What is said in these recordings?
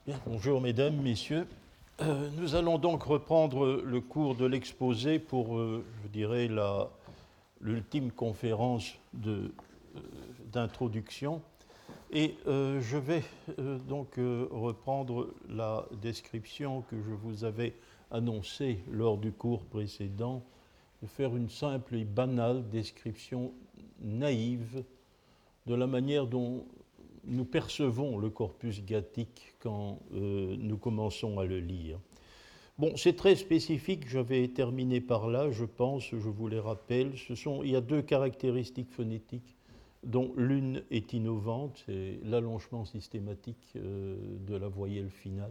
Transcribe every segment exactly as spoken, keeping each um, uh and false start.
Bien, bonjour mesdames, messieurs. Euh, nous allons donc reprendre le cours de l'exposé pour, euh, je dirais, la, l'ultime conférence de, euh, d'introduction. Et euh, je vais euh, donc euh, reprendre la description que je vous avais annoncée lors du cours précédent, de faire une simple et banale description naïve de la manière dont nous percevons le corpus gathique quand euh, nous commençons à le lire. Bon, c'est très spécifique, je vais terminer par là, je pense, je vous les rappelle. Ce sont, il y a deux caractéristiques phonétiques dont l'une est innovante, c'est l'allongement systématique euh, de la voyelle finale,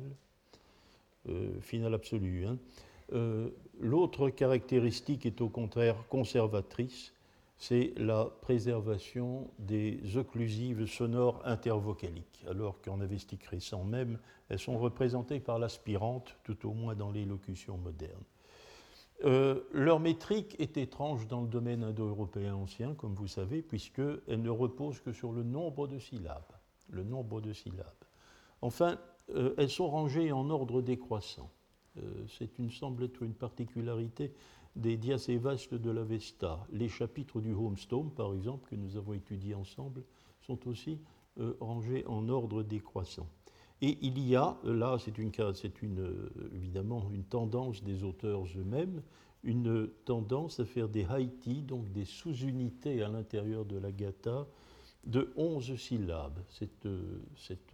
euh, finale absolue. Hein. Euh, l'autre caractéristique est au contraire conservatrice, c'est la préservation des occlusives sonores intervocaliques, alors qu'en avestique récent même, elles sont représentées par l'aspirante, tout au moins dans les locutions modernes. Euh, leur métrique est étrange dans le domaine indo-européen ancien, comme vous savez, puisqu'elle ne repose que sur le nombre de syllabes. Le nombre de syllabes. Enfin, euh, elles sont rangées en ordre décroissant. Euh, c'est une, semble être une particularité des diacévastes de l'Avesta. Les chapitres du Homestome, par exemple, que nous avons étudiés ensemble, sont aussi euh, rangés en ordre décroissant. Et il y a, là, c'est, une, c'est une, évidemment une tendance des auteurs eux-mêmes, une tendance à faire des haïtis, donc des sous-unités à l'intérieur de la gatha, de onze syllabes. Cette, cette,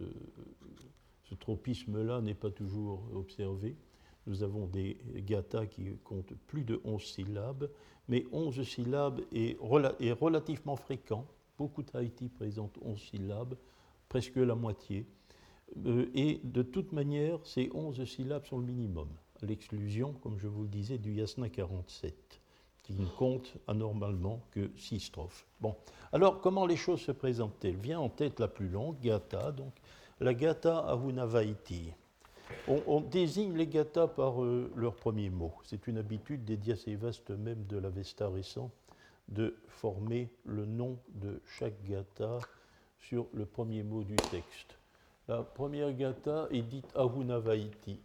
ce tropisme-là n'est pas toujours observé. Nous avons des gathas qui comptent plus de onze syllabes, mais onze syllabes est, rela- est relativement fréquent. Beaucoup de haïtis présentent onze syllabes, presque la moitié. Euh, et de toute manière, ces onze syllabes sont le minimum, à l'exclusion, comme je vous le disais, du yasna quarante-sept, qui ne compte anormalement que six strophes. Bon, alors comment les choses se présentent-elles? Vient en tête la plus longue, gatha, donc la gatha ahunavaiti. On, on désigne les gathas par euh, leur premier mot. C'est une habitude des diacévastes même de l'Avesta récent de former le nom de chaque gatha sur le premier mot du texte. La première gatha est dite ahunavaiti.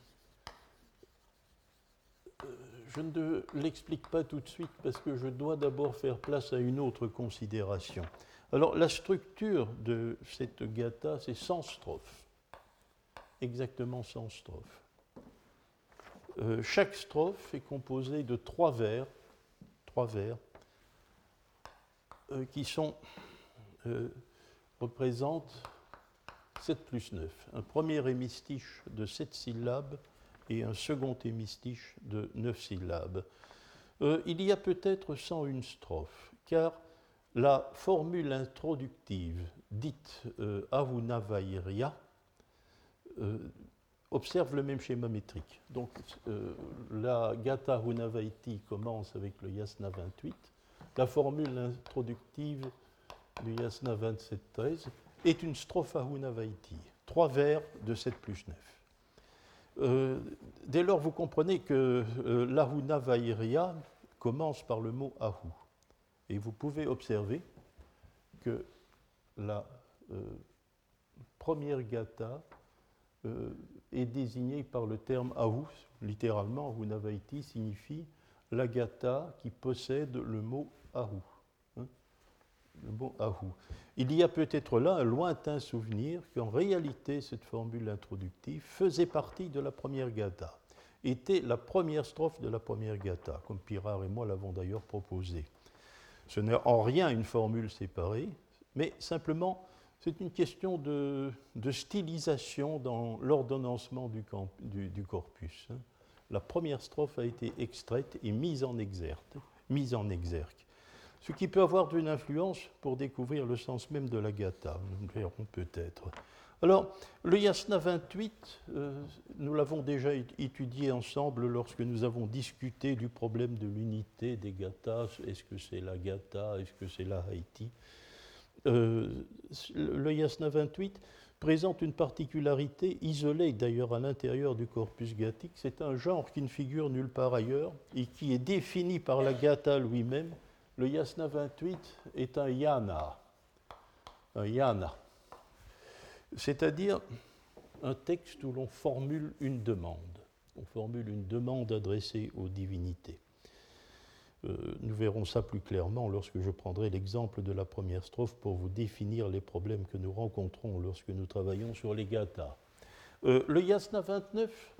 Euh, je ne l'explique pas tout de suite parce que je dois d'abord faire place à une autre considération. Alors, la structure de cette gatha, c'est cent strophes. Exactement cent strophes. Euh, chaque strophe est composée de trois vers, trois vers euh, qui sont, euh, représentent sept plus neuf. Un premier hémistiche de sept syllabes et un second hémistiche de neuf syllabes. Euh, il y a peut-être cent une strophes, car la formule introductive dite euh, ahunavairia euh, observe le même schéma métrique. Donc euh, la gatha ahunavaiti commence avec le yasna vingt-huit. La formule introductive du yasna vingt-sept treize est une strophe ahunavaiti, trois vers de sept plus neuf. Euh, dès lors, vous comprenez que euh, l'ahunavairia commence par le mot ahu. Et vous pouvez observer que la euh, première gatha euh, est désignée par le terme ahu. Littéralement, ahunavaiti signifie la gatha qui possède le mot ahu. Hein, le mot ahu. Il y a peut-être là un lointain souvenir qu'en réalité, cette formule introductive faisait partie de la première gatha, était la première strophe de la première gatha, comme Pirard et moi l'avons d'ailleurs proposé. Ce n'est en rien une formule séparée, mais simplement c'est une question de, de stylisation dans l'ordonnancement du, camp, du, du corpus. La première strophe a été extraite et mise en exergue, mise en exergue. Ce qui peut avoir une influence pour découvrir le sens même de la gatha, nous le verrons peut-être. Alors, le yasna vingt-huit, euh, nous l'avons déjà étudié ensemble lorsque nous avons discuté du problème de l'unité des gathas. Est-ce que c'est la gatha? Est-ce que c'est la haïti? euh, Le yasna vingt-huit présente une particularité isolée d'ailleurs à l'intérieur du corpus gathique. C'est un genre qui ne figure nulle part ailleurs et qui est défini par la gatha lui-même. Le yasna vingt-huit est un yana, un yana. C'est-à-dire un texte où l'on formule une demande. On formule une demande adressée aux divinités. Euh, nous verrons ça plus clairement lorsque je prendrai l'exemple de la première strophe pour vous définir les problèmes que nous rencontrons lorsque nous travaillons sur les gathas. Euh, le Yasna vingt-neuf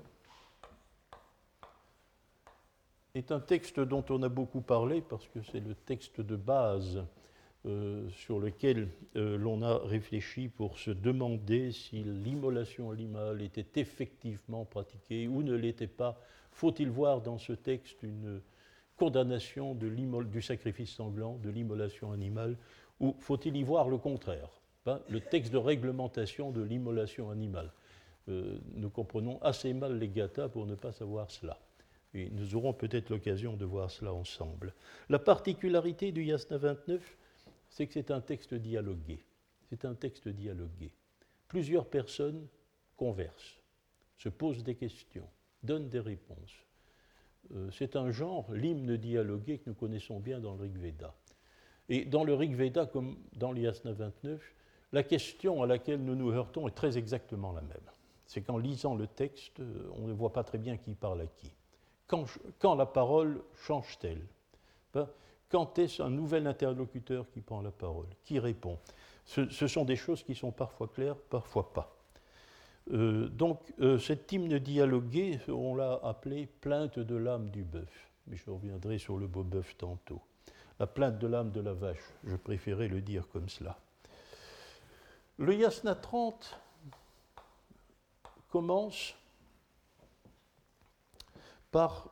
est un texte dont on a beaucoup parlé parce que c'est le texte de base euh, sur lequel euh, l'on a réfléchi pour se demander si l'immolation animale était effectivement pratiquée ou ne l'était pas. Faut-il voir dans ce texte une condamnation de du sacrifice sanglant, de l'immolation animale, ou faut-il y voir le contraire, hein, le texte de réglementation de l'immolation animale. Euh, nous comprenons assez mal les gathas pour ne pas savoir cela. Et nous aurons peut-être l'occasion de voir cela ensemble. La particularité du Yasna vingt-neuf, c'est que c'est un texte dialogué. C'est un texte dialogué. Plusieurs personnes conversent, se posent des questions, donnent des réponses. Euh, c'est un genre, l'hymne dialogué, que nous connaissons bien dans le Rig Veda. Et dans le Rig Veda, comme dans le Yasna vingt-neuf, la question à laquelle nous nous heurtons est très exactement la même. C'est qu'en lisant le texte, on ne voit pas très bien qui parle à qui. Quand, quand la parole change-t-elle? Ben, quand est-ce un nouvel interlocuteur qui prend la parole, qui répond? ce, ce sont des choses qui sont parfois claires, parfois pas. Euh, donc, euh, cet hymne dialogué, on l'a appelé plainte de l'âme du bœuf. Mais je reviendrai sur le beau bœuf tantôt. La plainte de l'âme de la vache, je préférais le dire comme cela. Le Yasna trente commence par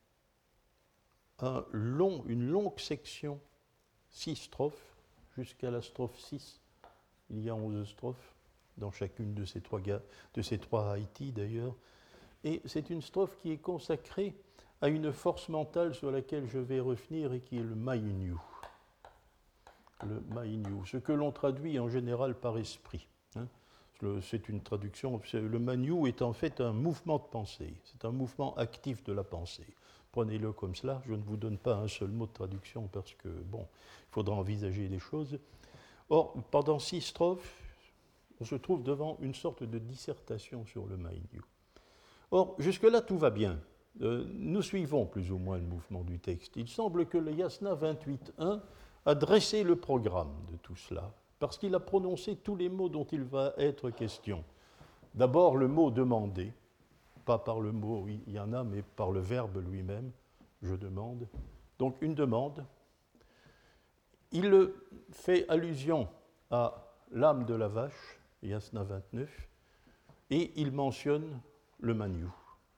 un long, une longue section, six strophes, jusqu'à la strophe six. Il y a onze strophes dans chacune de ces trois, de ces trois Haïti d'ailleurs. Et c'est une strophe qui est consacrée à une force mentale sur laquelle je vais revenir et qui est le Mainyu. Le Mainyu, ce que l'on traduit en général par esprit. Hein. C'est une traduction. Le Mainyu est en fait un mouvement de pensée. C'est un mouvement actif de la pensée. Prenez-le comme cela. Je ne vous donne pas un seul mot de traduction parce que, bon, il faudra envisager les choses. Or, pendant six strophes, on se trouve devant une sorte de dissertation sur le Mainyu. Or, jusque-là, tout va bien. Euh, nous suivons plus ou moins le mouvement du texte. Il semble que le Yasna vingt-huit un a dressé le programme de tout cela, parce qu'il a prononcé tous les mots dont il va être question. D'abord, le mot « demander », pas par le mot « il y en a », mais par le verbe lui-même, « je demande ». Donc, une demande. Il fait allusion à l'âme de la vache, Yasna vingt-neuf, et il mentionne le Mainyu.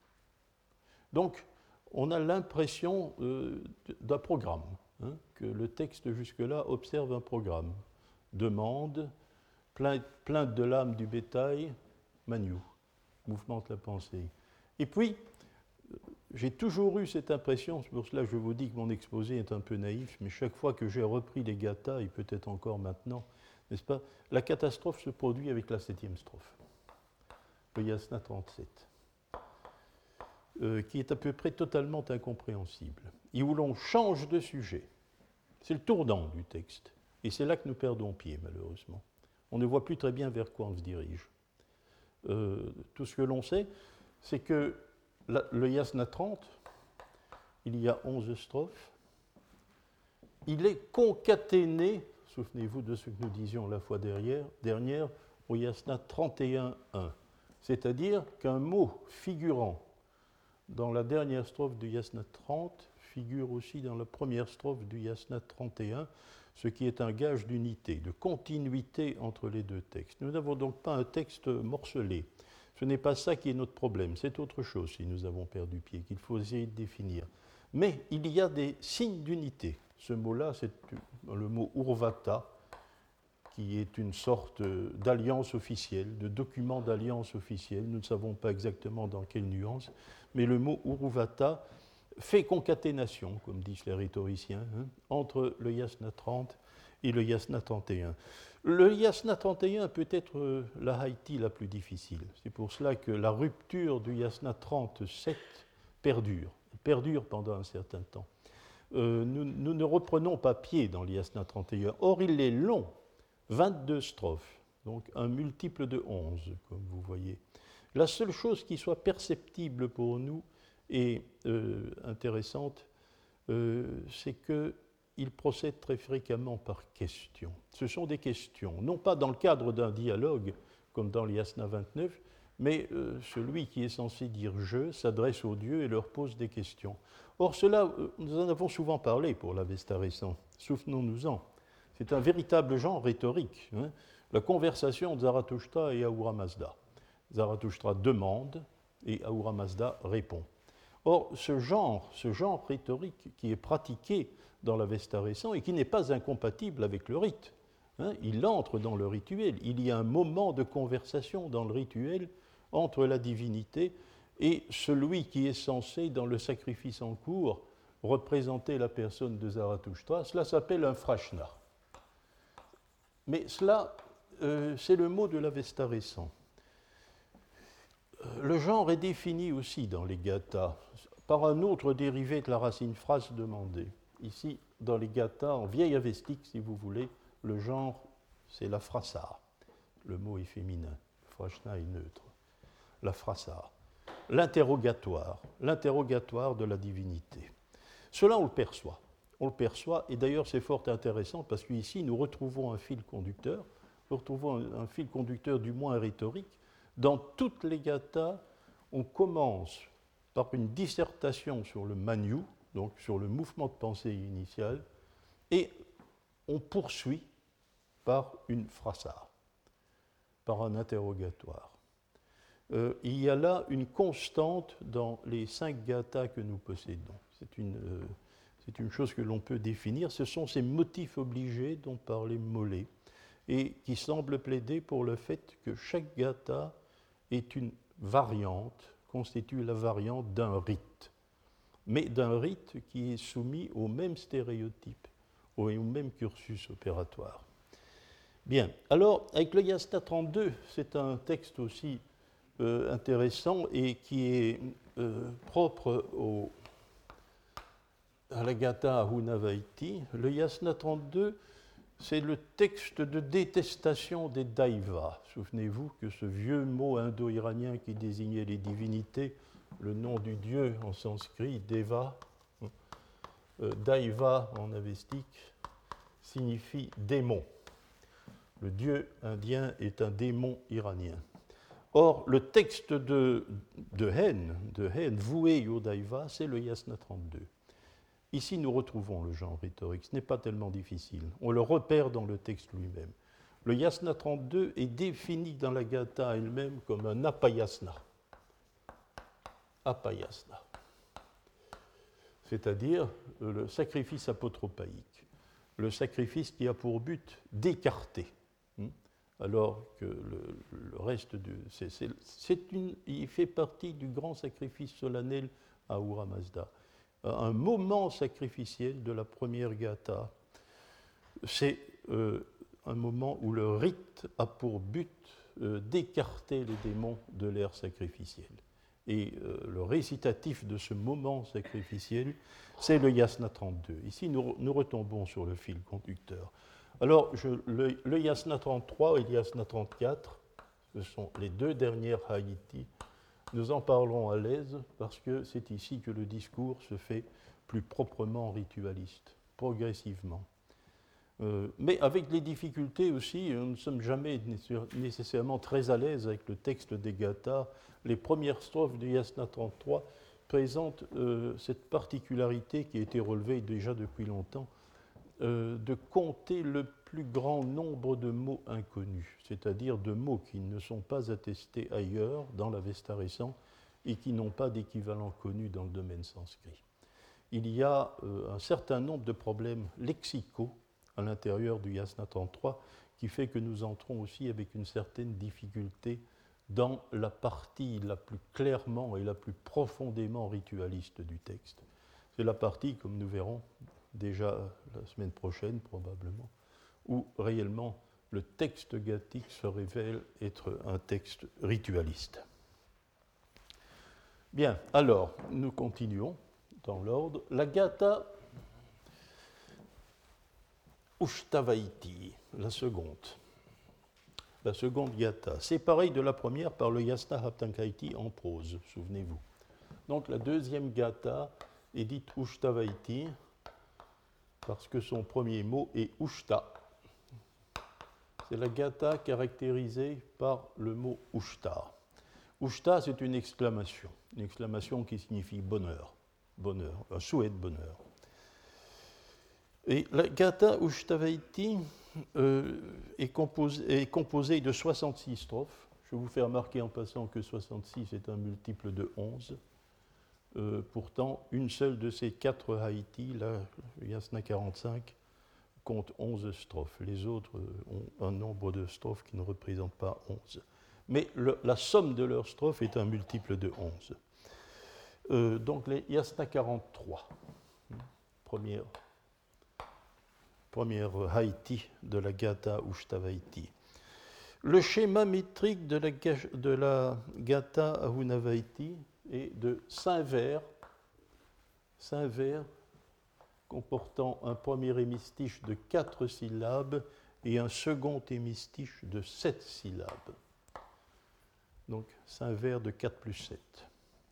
Donc, on a l'impression euh, d'un programme, hein, que le texte jusque-là observe un programme. Demande, plainte, plainte de l'âme du bétail, Mainyu, mouvement de la pensée. Et puis, j'ai toujours eu cette impression, c'est pour cela que je vous dis que mon exposé est un peu naïf, mais chaque fois que j'ai repris les gathas, et peut-être encore maintenant, n'est-ce pas, la catastrophe se produit avec la septième strophe, le Yasna trente-sept, euh, qui est à peu près totalement incompréhensible, et où l'on change de sujet. C'est le tournant du texte, et c'est là que nous perdons pied, malheureusement. On ne voit plus très bien vers quoi on se dirige. Euh, tout ce que l'on sait, c'est que la, le Yasna trente, il y a onze strophes, il est concaténé, souvenez-vous de ce que nous disions la fois dernière, dernière au Yasna trente et un un, c'est-à-dire qu'un mot figurant dans la dernière strophe du Yasna trente figure aussi dans la première strophe du Yasna trente et un, ce qui est un gage d'unité, de continuité entre les deux textes. Nous n'avons donc pas un texte morcelé. Ce n'est pas ça qui est notre problème, c'est autre chose si nous avons perdu pied, qu'il faut essayer de définir. Mais il y a des signes d'unité. Ce mot-là, c'est le mot urvata, qui est une sorte d'alliance officielle, de document d'alliance officielle. Nous ne savons pas exactement dans quelle nuance, mais le mot urvata fait concaténation, comme disent les rhétoriciens, hein, entre le Yasna trente et le Yasna trente et un. Le Yasna trente et un peut être la Haïti la plus difficile. C'est pour cela que la rupture du Yasna trente-sept perdure, perdure pendant un certain temps. Euh, nous, nous ne reprenons pas pied dans le Yasna trente et un. Or, il est long, vingt-deux strophes. donc un multiple de onze, comme vous voyez. La seule chose qui soit perceptible pour nous et euh, intéressante, euh, c'est qu'il procède très fréquemment par questions. Ce sont des questions, non pas dans le cadre d'un dialogue, comme dans l'Yasna vingt-neuf, mais euh, celui qui est censé dire « je » s'adresse aux dieux et leur pose des questions. Or, cela, euh, nous en avons souvent parlé pour l'Avesta récent, souvenons-nous-en. C'est un véritable genre rhétorique, hein, la conversation de Zarathustra et Ahura Mazda. Zarathustra demande et Ahura Mazda répond. Or, ce genre, ce genre rhétorique qui est pratiqué dans l'Avesta récent et qui n'est pas incompatible avec le rite, hein, il entre dans le rituel. Il y a un moment de conversation dans le rituel entre la divinité et celui qui est censé, dans le sacrifice en cours, représenter la personne de Zarathustra. Cela s'appelle un frashna. Mais cela, euh, c'est le mot de l'Avesta récent. Le genre est défini aussi dans les gathas par un autre dérivé de la racine phrase demandée. Ici, dans les gathas, en vieil avestique, si vous voulez, le genre, c'est la phrasa. Le mot est féminin, frashna est neutre. La phrasa. L'interrogatoire, l'interrogatoire de la divinité. Cela, on le perçoit. On le perçoit, et d'ailleurs, c'est fort intéressant parce qu'ici, nous retrouvons un fil conducteur, nous retrouvons un, un fil conducteur du moins rhétorique. Dans toutes les gathas, on commence par une dissertation sur le manu, donc sur le mouvement de pensée initial, et on poursuit par une phrasa, par un interrogatoire. Euh, il y a là une constante dans les cinq gathas que nous possédons. C'est une, euh, c'est une chose que l'on peut définir. Ce sont ces motifs obligés dont parlait Molé, et qui semblent plaider pour le fait que chaque gatha est une variante, constitue la variante d'un rite, mais d'un rite qui est soumis aux mêmes stéréotypes, au même cursus opératoire. Bien, alors, avec le Yasna trente-deux, c'est un texte aussi euh, intéressant et qui est euh, propre au, à la gatha Ahunavaiti. Le Yasna trente-deux, c'est le texte de détestation des daivas. Souvenez-vous que ce vieux mot indo-iranien qui désignait les divinités, le nom du dieu en sanskrit, Deva, euh, Daiva en avestique, signifie démon. Le dieu indien est un démon iranien. Or, le texte de, de haine, de haine voué au Daiva, c'est le Yasna trente-deux. Ici, nous retrouvons le genre rhétorique. Ce n'est pas tellement difficile. On le repère dans le texte lui-même. Le Yasna trente-deux est défini dans la gatha elle-même comme un apayasna. Apayasna. C'est-à-dire le sacrifice apotropaïque. Le sacrifice qui a pour but d'écarter. Alors que le, le reste du. C'est, c'est, c'est une, il fait partie du grand sacrifice solennel à Ahura Mazda. Un moment sacrificiel de la première gatha, c'est euh, un moment où le rite a pour but euh, d'écarter les démons de l'ère sacrificielle. Et euh, le récitatif de ce moment sacrificiel, c'est le Yasna trente-deux. Ici, nous, nous retombons sur le fil conducteur. Alors, je, le, le Yasna trente-trois et le Yasna trente-quatre, ce sont les deux dernières Hayiti. Nous en parlerons à l'aise parce que c'est ici que le discours se fait plus proprement ritualiste, progressivement. Euh, mais avec les difficultés aussi, nous ne sommes jamais nécessairement très à l'aise avec le texte des gathas. Les premières strophes du Yasna trente-trois présentent euh, cette particularité qui a été relevée déjà depuis longtemps, euh, de compter le plus grand nombre de mots inconnus, c'est-à-dire de mots qui ne sont pas attestés ailleurs dans l'Avesta récent et qui n'ont pas d'équivalent connu dans le domaine sanskrit. Il y a euh, un certain nombre de problèmes lexicaux à l'intérieur du Yasna trente-trois qui fait que nous entrons aussi avec une certaine difficulté dans la partie la plus clairement et la plus profondément ritualiste du texte. C'est la partie, comme nous verrons déjà la semaine prochaine probablement, où réellement le texte gathique se révèle être un texte ritualiste. Bien, alors, nous continuons dans l'ordre. La gatha Ushtavaiti, la seconde. la seconde gatha. C'est pareil de la première par le Yasna Haptankaiti en prose, souvenez-vous. Donc la deuxième gatha est dite Ushtavaiti parce que son premier mot est Ushta. C'est la gatha caractérisée par le mot Ushta. Ushta, c'est une exclamation, une exclamation qui signifie bonheur, bonheur, un souhait de bonheur. Et la gatha Ushtavaiti euh, est, composée, est composée de soixante-six strophes. Je vous fais remarquer en passant que soixante-six est un multiple de onze. Euh, pourtant, une seule de ces quatre Haïti, la Yasna quarante-cinq, compte onze strophes. Les autres ont un nombre de strophes qui ne représente pas onze. Mais le, la somme de leurs strophes est un multiple de onze. Euh, donc les Yasna quarante-trois, première, première Haïti de la Gatha Ushtavaiti. Le schéma métrique de la, de la Gatha Ahunavaiti est de cinq vers, cinq vers comportant un premier hémistiche de quatre syllabes et un second hémistiche de sept syllabes. Donc, cinq vers de quatre plus sept.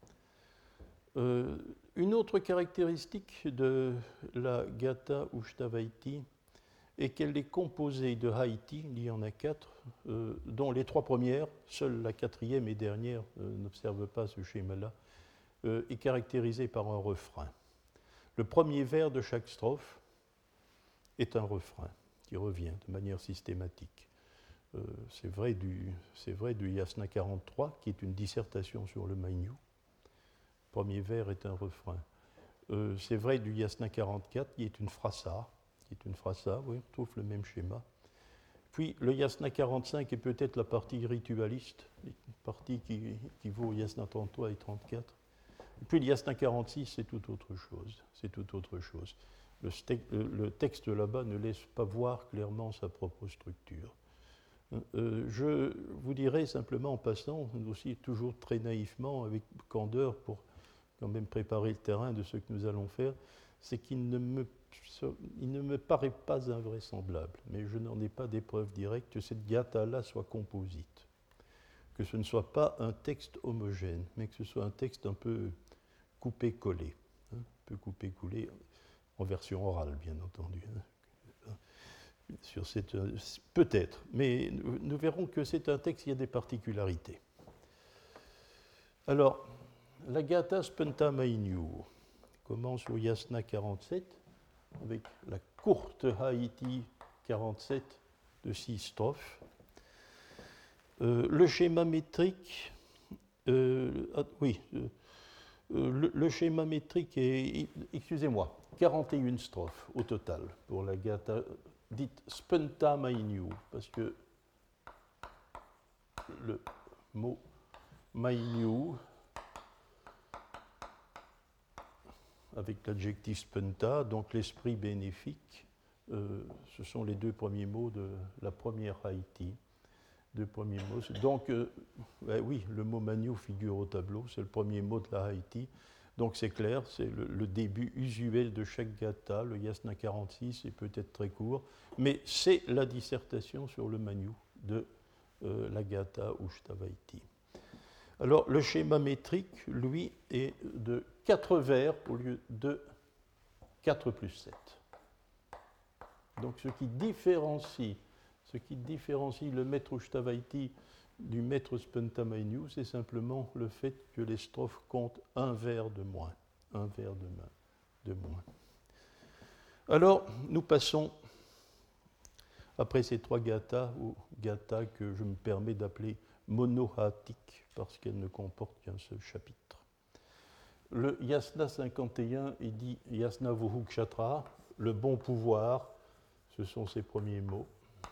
Euh, une autre caractéristique de la Gatha Ushtavaiti est qu'elle est composée de Haïti, il y en a quatre, euh, dont les trois premières, seule la quatrième et dernière euh, n'observe pas ce schéma-là, euh, est caractérisée par un refrain. Le premier vers de chaque strophe est un refrain qui revient de manière systématique. Euh, c'est vrai du, c'est vrai du Yasna quarante-trois, qui est une dissertation sur le Mainyu. Le premier vers est un refrain. Euh, c'est vrai du Yasna quarante-quatre, qui est une frasa, qui est une frasa, oui, on trouve le même schéma. Puis le Yasna quarante-cinq est peut-être la partie ritualiste, une partie qui, qui vaut Yasna trente-trois et trente-quatre. Et puis le Yasna quarante-six, c'est tout autre chose. C'est tout autre chose. Le, le texte là-bas ne laisse pas voir clairement sa propre structure. Euh, je vous dirais simplement en passant, aussi toujours très naïvement, avec candeur pour quand même préparer le terrain de ce que nous allons faire, c'est qu'il ne me, il ne me paraît pas invraisemblable, mais je n'en ai pas d'épreuve directe, que cette gatha-là soit composite, que ce ne soit pas un texte homogène, mais que ce soit un texte un peu coupé-collé, hein, un peu coupé-collé, en version orale, bien entendu. Hein. Sur cette, peut-être, mais nous, nous verrons que c'est un texte qui a des particularités. Alors, la Gatha Spenta Mainyu commence au Yasna quarante-sept, avec la courte Haïti quarante-sept de six strophes. Euh, le schéma métrique, euh, ah, oui, euh, le, le schéma métrique est, excusez-moi, quarante et une strophes au total pour la Gatha dite Spenta Mainyu, parce que le mot Mainyu, avec l'adjectif spenta, donc l'esprit bénéfique, euh, ce sont les deux premiers mots de la première Haïti. Deux premiers mots. Donc, euh, ben oui, le mot Mainyu figure au tableau, c'est le premier mot de la Haïti. Donc c'est clair, c'est le, le début usuel de chaque gatha. Le Yasna quarante-six est peut-être très court, mais c'est la dissertation sur le Mainyu de euh, la gatha Ushtavaiti. Alors, le schéma métrique, lui, est de quatre vers au lieu de quatre plus sept. Donc, ce qui différencie, ce qui différencie le maître Ushtavaiti du maître Spenta Mainyu, c'est simplement le fait que les strophes comptent un vers de moins. Un vers de, main, de moins. Alors, nous passons, après ces trois gathas, aux gathas que je me permets d'appeler monohatiques, parce qu'elles ne comportent qu'un seul chapitre. Le Yasna cinquante et un est dit Yasna Vuhukshatra, le bon pouvoir, ce sont ses premiers mots.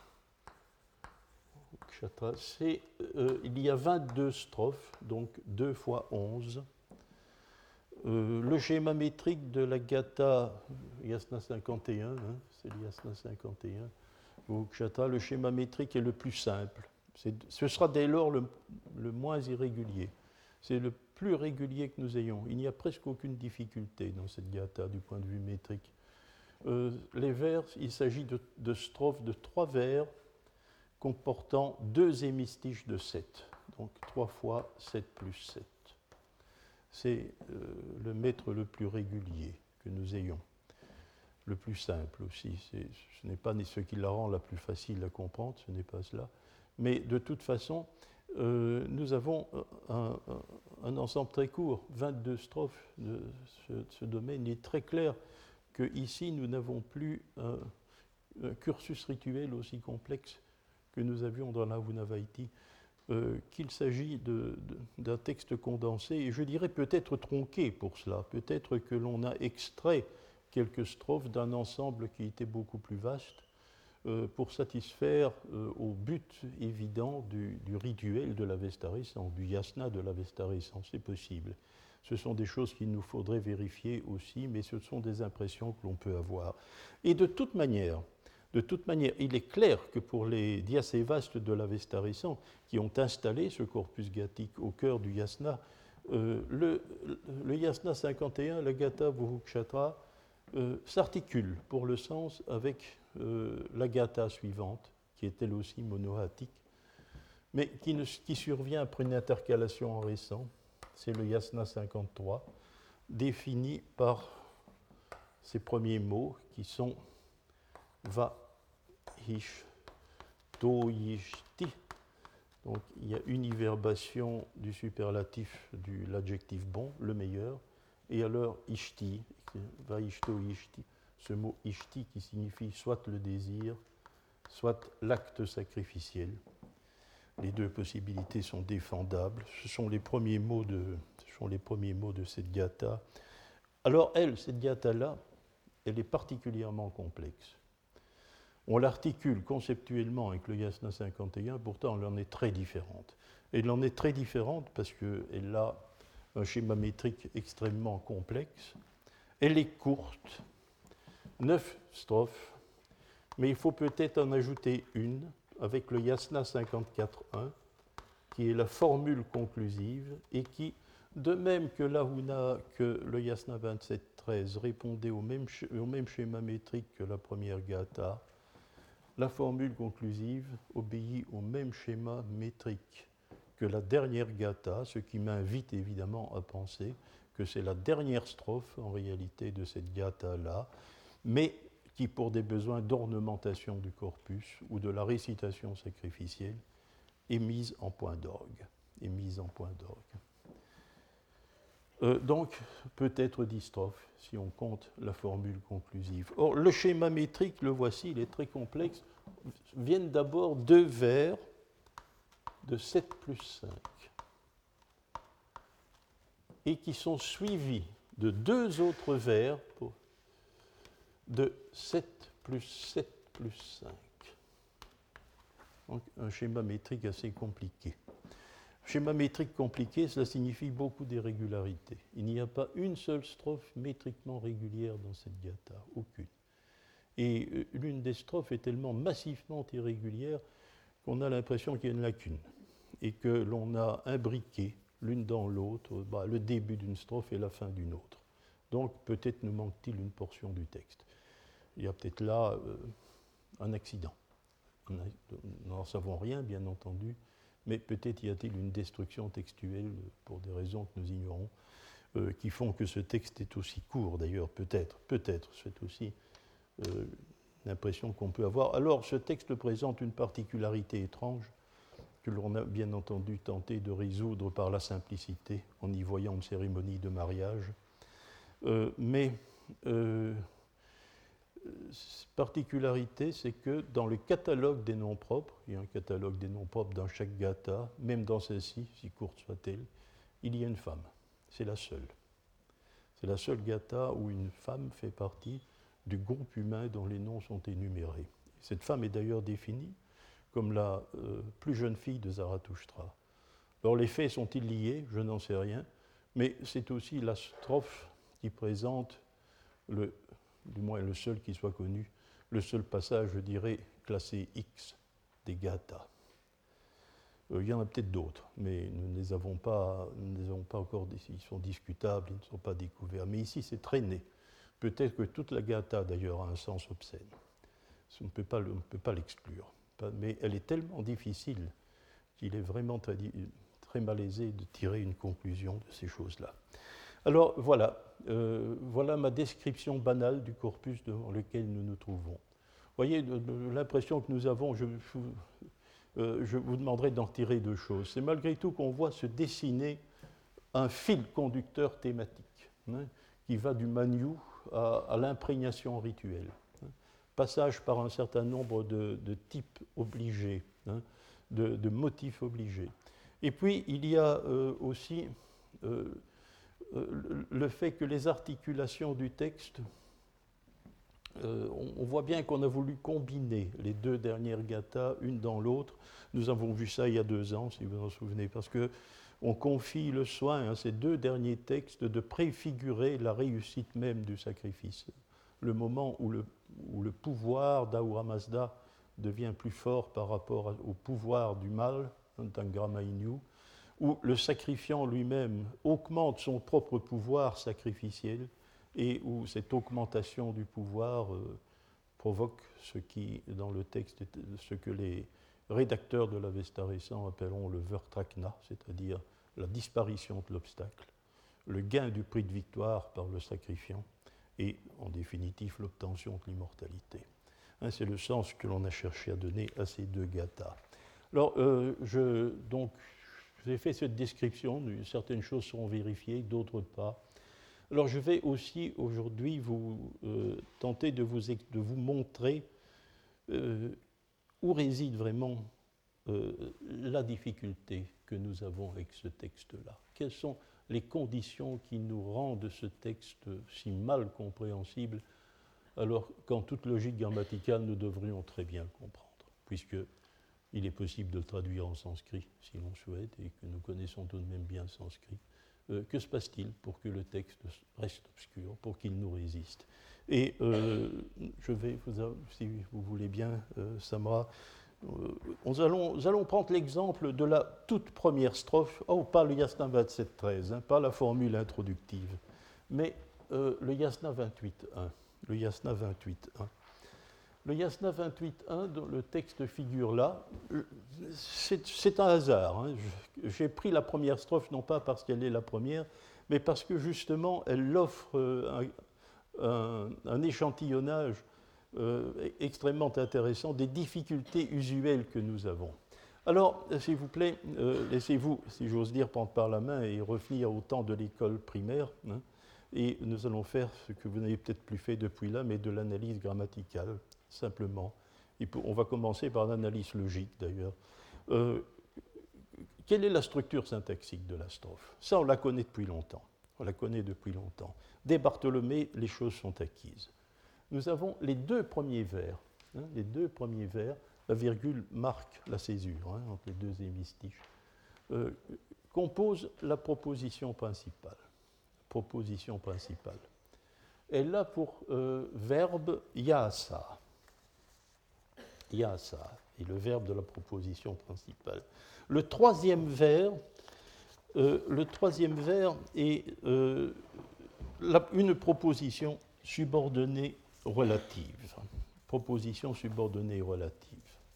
C'est, euh, il y a vingt-deux strophes, donc deux fois onze. Euh, le schéma métrique de la Gatha Yasna cinquante et un, hein, c'est le Yasna cinquante et un, Vuhukshatra, le schéma métrique est le plus simple. C'est, ce sera dès lors le, le moins irrégulier. C'est le plus régulier que nous ayons. Il n'y a presque aucune difficulté dans cette gatha du point de vue métrique. Euh, les vers, il s'agit de, de strophes de trois vers comportant deux hémistiches de sept. Donc trois fois sept plus sept. C'est euh, le mètre le plus régulier que nous ayons. Le plus simple aussi. C'est, ce n'est pas ce qui la rend la plus facile à comprendre, ce n'est pas cela. Mais de toute façon, euh, nous avons un, un, un ensemble très court, vingt-deux strophes de ce, ce domaine. Il est très clair qu'ici, nous n'avons plus un, un cursus rituel aussi complexe que nous avions dans la Vunavaiti, euh, qu'il s'agit de, de, d'un texte condensé, et je dirais peut-être tronqué pour cela. Peut-être que l'on a extrait quelques strophes d'un ensemble qui était beaucoup plus vaste euh, pour satisfaire euh, au but évident du, du rituel de l'Avestarissant, du yasna de l'Avestarissant. C'est possible. Ce sont des choses qu'il nous faudrait vérifier aussi, mais ce sont des impressions que l'on peut avoir. Et de toute manière, de toute manière, il est clair que pour les diacévastes de l'Avestarissant qui ont installé ce corpus gathique au cœur du yasna, euh, le, le yasna cinquante et un, la Gatha Vuhukshatra, Euh, s'articule pour le sens avec euh, la gatha suivante, qui est elle aussi monohatique, mais qui, ne, qui survient après une intercalation en récent. C'est le yasna cinquante-trois, défini par ces premiers mots qui sont va, hish, to, yishti. Donc il y a une iverbation du superlatif de l'adjectif bon, le meilleur, et alors ishti, va ishto ishti, ce mot ishti qui signifie soit le désir, soit l'acte sacrificiel. Les deux possibilités sont défendables. Ce sont les premiers mots de, ce sont les premiers mots de cette gatha. Alors elle, cette gatha-là, elle est particulièrement complexe. On l'articule conceptuellement avec le yasna cinquante et un, pourtant elle en est très différente. Et elle en est très différente parce qu'elle a un schéma métrique extrêmement complexe. Elle est courte, neuf strophes, mais il faut peut-être en ajouter une avec le yasna cinquante-quatre un, qui est la formule conclusive et qui, de même que l'ahuna, que le yasna vingt-sept treize répondait au même, au même schéma métrique que la première gatha, la formule conclusive obéit au même schéma métrique que la dernière gatha, ce qui m'invite évidemment à penser que c'est la dernière strophe en réalité de cette gatha-là, mais qui, pour des besoins d'ornementation du corpus ou de la récitation sacrificielle, est mise en point d'orgue. Est mise en point d'orgue. Euh, donc, peut-être dix strophes, si on compte la formule conclusive. Or, le schéma métrique, le voici, il est très complexe. Viennent d'abord deux vers de sept plus cinq, et qui sont suivis de deux autres vers de sept plus sept plus cinq. Donc, un schéma métrique assez compliqué. Schéma métrique compliqué, cela signifie beaucoup d'irrégularités. Il n'y a pas une seule strophe métriquement régulière dans cette gatha, aucune. Et l'une des strophes est tellement massivement irrégulière qu'on a l'impression qu'il y a une lacune et que l'on a imbriqué l'une dans l'autre bah, le début d'une strophe et la fin d'une autre. Donc peut-être nous manque-t-il une portion du texte. Il y a peut-être là euh, un accident. Nous n'en savons rien, bien entendu, mais peut-être y a-t-il une destruction textuelle pour des raisons que nous ignorons, euh, qui font que ce texte est aussi court, d'ailleurs, peut-être, peut-être, c'est aussi euh, l'impression qu'on peut avoir. Alors, ce texte présente une particularité étrange que l'on a bien entendu tenté de résoudre par la simplicité, en y voyant une cérémonie de mariage. Euh, mais euh, particularité, c'est que dans le catalogue des noms propres, il y a un catalogue des noms propres dans chaque gatha, même dans celle-ci, si courte soit-elle, il y a une femme. C'est la seule. C'est la seule gatha où une femme fait partie du groupe humain dont les noms sont énumérés. Cette femme est d'ailleurs définie comme la euh, plus jeune fille de Zarathustra. Alors les faits sont-ils liés? Je n'en sais rien, mais c'est aussi la strophe qui présente, le, du moins le seul qui soit connu, le seul passage, je dirais, classé X des gathas. Euh, il y en a peut-être d'autres, mais nous ne les avons pas, nous ne les avons pas encore, ils sont discutables, ils ne sont pas découverts. Mais ici, c'est traîné. Peut-être que toute la gatha, d'ailleurs, a un sens obscène. On ne peut pas, on ne peut pas l'exclure. mais elle est tellement difficile qu'il est vraiment très, très malaisé de tirer une conclusion de ces choses-là. Alors voilà, euh, voilà ma description banale du corpus dans lequel nous nous trouvons. Vous voyez, l'impression que nous avons, je, je, euh, je vous demanderai d'en tirer deux choses. C'est malgré tout qu'on voit se dessiner un fil conducteur thématique, hein, qui va du maniou à, à l'imprégnation rituelle. Hein. Passage par un certain nombre de, de types obligés, hein, de, de motifs obligés. Et puis, il y a euh, aussi euh, euh, le fait que les articulations du texte, euh, on, on voit bien qu'on a voulu combiner les deux dernières gathas, une dans l'autre. Nous avons vu ça il y a deux ans, si vous vous en souvenez, parce que on confie le soin à ces deux derniers textes de préfigurer la réussite même du sacrifice. Le moment où le, où le pouvoir d'Ahura Mazda devient plus fort par rapport au pouvoir du mal, Tangrama Inyu, où le sacrifiant lui-même augmente son propre pouvoir sacrificiel et où cette augmentation du pouvoir euh, provoque ce qui, dans le texte, ce que les rédacteurs de l'Avesta récent appelleront le Vertrakna, c'est-à-dire la disparition de l'obstacle, le gain du prix de victoire par le sacrifiant et, en définitive, l'obtention de l'immortalité. Hein, c'est le sens que l'on a cherché à donner à ces deux gathas. Alors, euh, je, donc, j'ai fait cette description, certaines choses seront vérifiées, d'autres pas. Alors, je vais aussi aujourd'hui vous euh, tenter de vous, de vous montrer euh, où réside vraiment euh, la difficulté que nous avons avec ce texte-là. Quelles sont les conditions qui nous rendent ce texte si mal compréhensible, alors qu'en toute logique grammaticale, nous devrions très bien le comprendre, puisqu'il est possible de le traduire en sanskrit, si l'on souhaite, et que nous connaissons tout de même bien le sanskrit. Euh, que se passe-t-il pour que le texte reste obscur, pour qu'il nous résiste? Et euh, je vais, vous, si vous voulez bien, euh, Samra, euh, nous, allons, nous allons prendre l'exemple de la toute première strophe, oh, pas le yasna vingt-sept treize, hein, pas la formule introductive, mais euh, le yasna vingt-huit un. Le yasna vingt-huit un. Le yasna vingt-huit un, dont le texte figure là, c'est, c'est un hasard. Hein. J'ai pris la première strophe, non pas parce qu'elle est la première, mais parce que justement, elle offre un, un, un échantillonnage euh, extrêmement intéressant des difficultés usuelles que nous avons. Alors, s'il vous plaît, euh, laissez-vous, si j'ose dire, prendre par la main et revenir au temps de l'école primaire. Hein, et nous allons faire ce que vous n'avez peut-être plus fait depuis là, mais de l'analyse grammaticale, simplement. Et pour, on va commencer par l'analyse logique, d'ailleurs. Euh, quelle est la structure syntaxique de la strophe? Ça, on la connaît depuis longtemps. On la connaît depuis longtemps. Dès Bartholomé, les choses sont acquises. Nous avons les deux premiers vers. Hein, les deux premiers vers, la virgule marque la césure hein, entre les deux hémistiches, euh, compose la proposition principale. Proposition principale. Elle a pour euh, verbe yasa. Yasa est le verbe de la proposition principale. Le troisième vers, euh, le troisième vers est euh, la, une proposition subordonnée relative. Proposition subordonnée relative.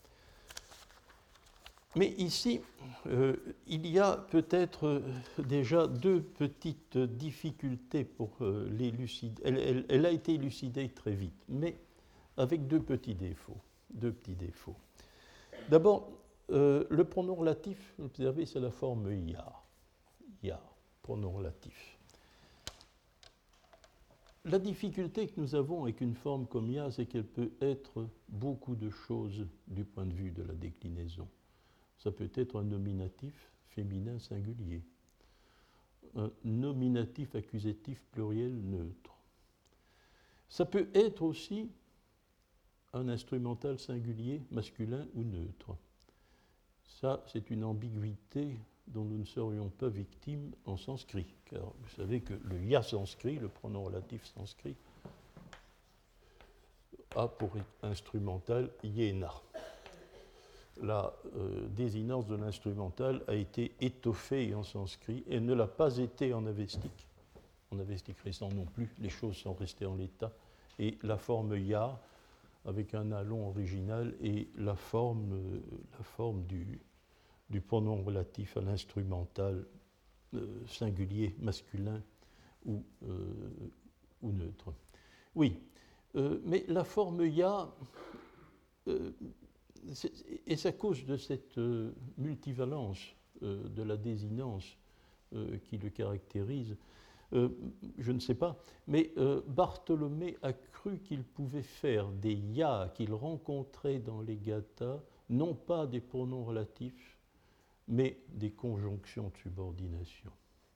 Mais ici, euh, il y a peut-être euh, déjà deux petites difficultés pour euh, l'élucider. Elle, elle, elle a été élucidée très vite, mais avec deux petits défauts. Deux petits défauts. D'abord, euh, le pronom relatif, vous observez, c'est la forme ya. Ya, pronom relatif. La difficulté que nous avons avec une forme comme ya, c'est qu'elle peut être beaucoup de choses du point de vue de la déclinaison. Ça peut être un nominatif féminin singulier, un nominatif accusatif pluriel neutre. Ça peut être aussi un instrumental singulier masculin ou neutre. Ça, c'est une ambiguïté dont nous ne serions pas victimes en sanskrit, car vous savez que le ya sanskrit, le pronom relatif sanskrit, a pour instrumental yena. La euh, désinence de l'instrumental a été étoffée en sanskrit et ne l'a pas été en avestique. En avestique récent non plus, les choses sont restées en l'état. Et la forme ya avec un A long original et la forme, euh, la forme du, du pronom relatif à l'instrumental euh, singulier masculin ou, euh, ou neutre. Oui, euh, mais la forme ya, euh, et c'est à cause de cette euh, multivalence euh, de la désinence euh, qui le caractérise, euh, je ne sais pas, mais euh, Bartholomé a cru qu'il pouvait faire des ya qu'il rencontrait dans les gathas, non pas des pronoms relatifs, mais des conjonctions de subordination.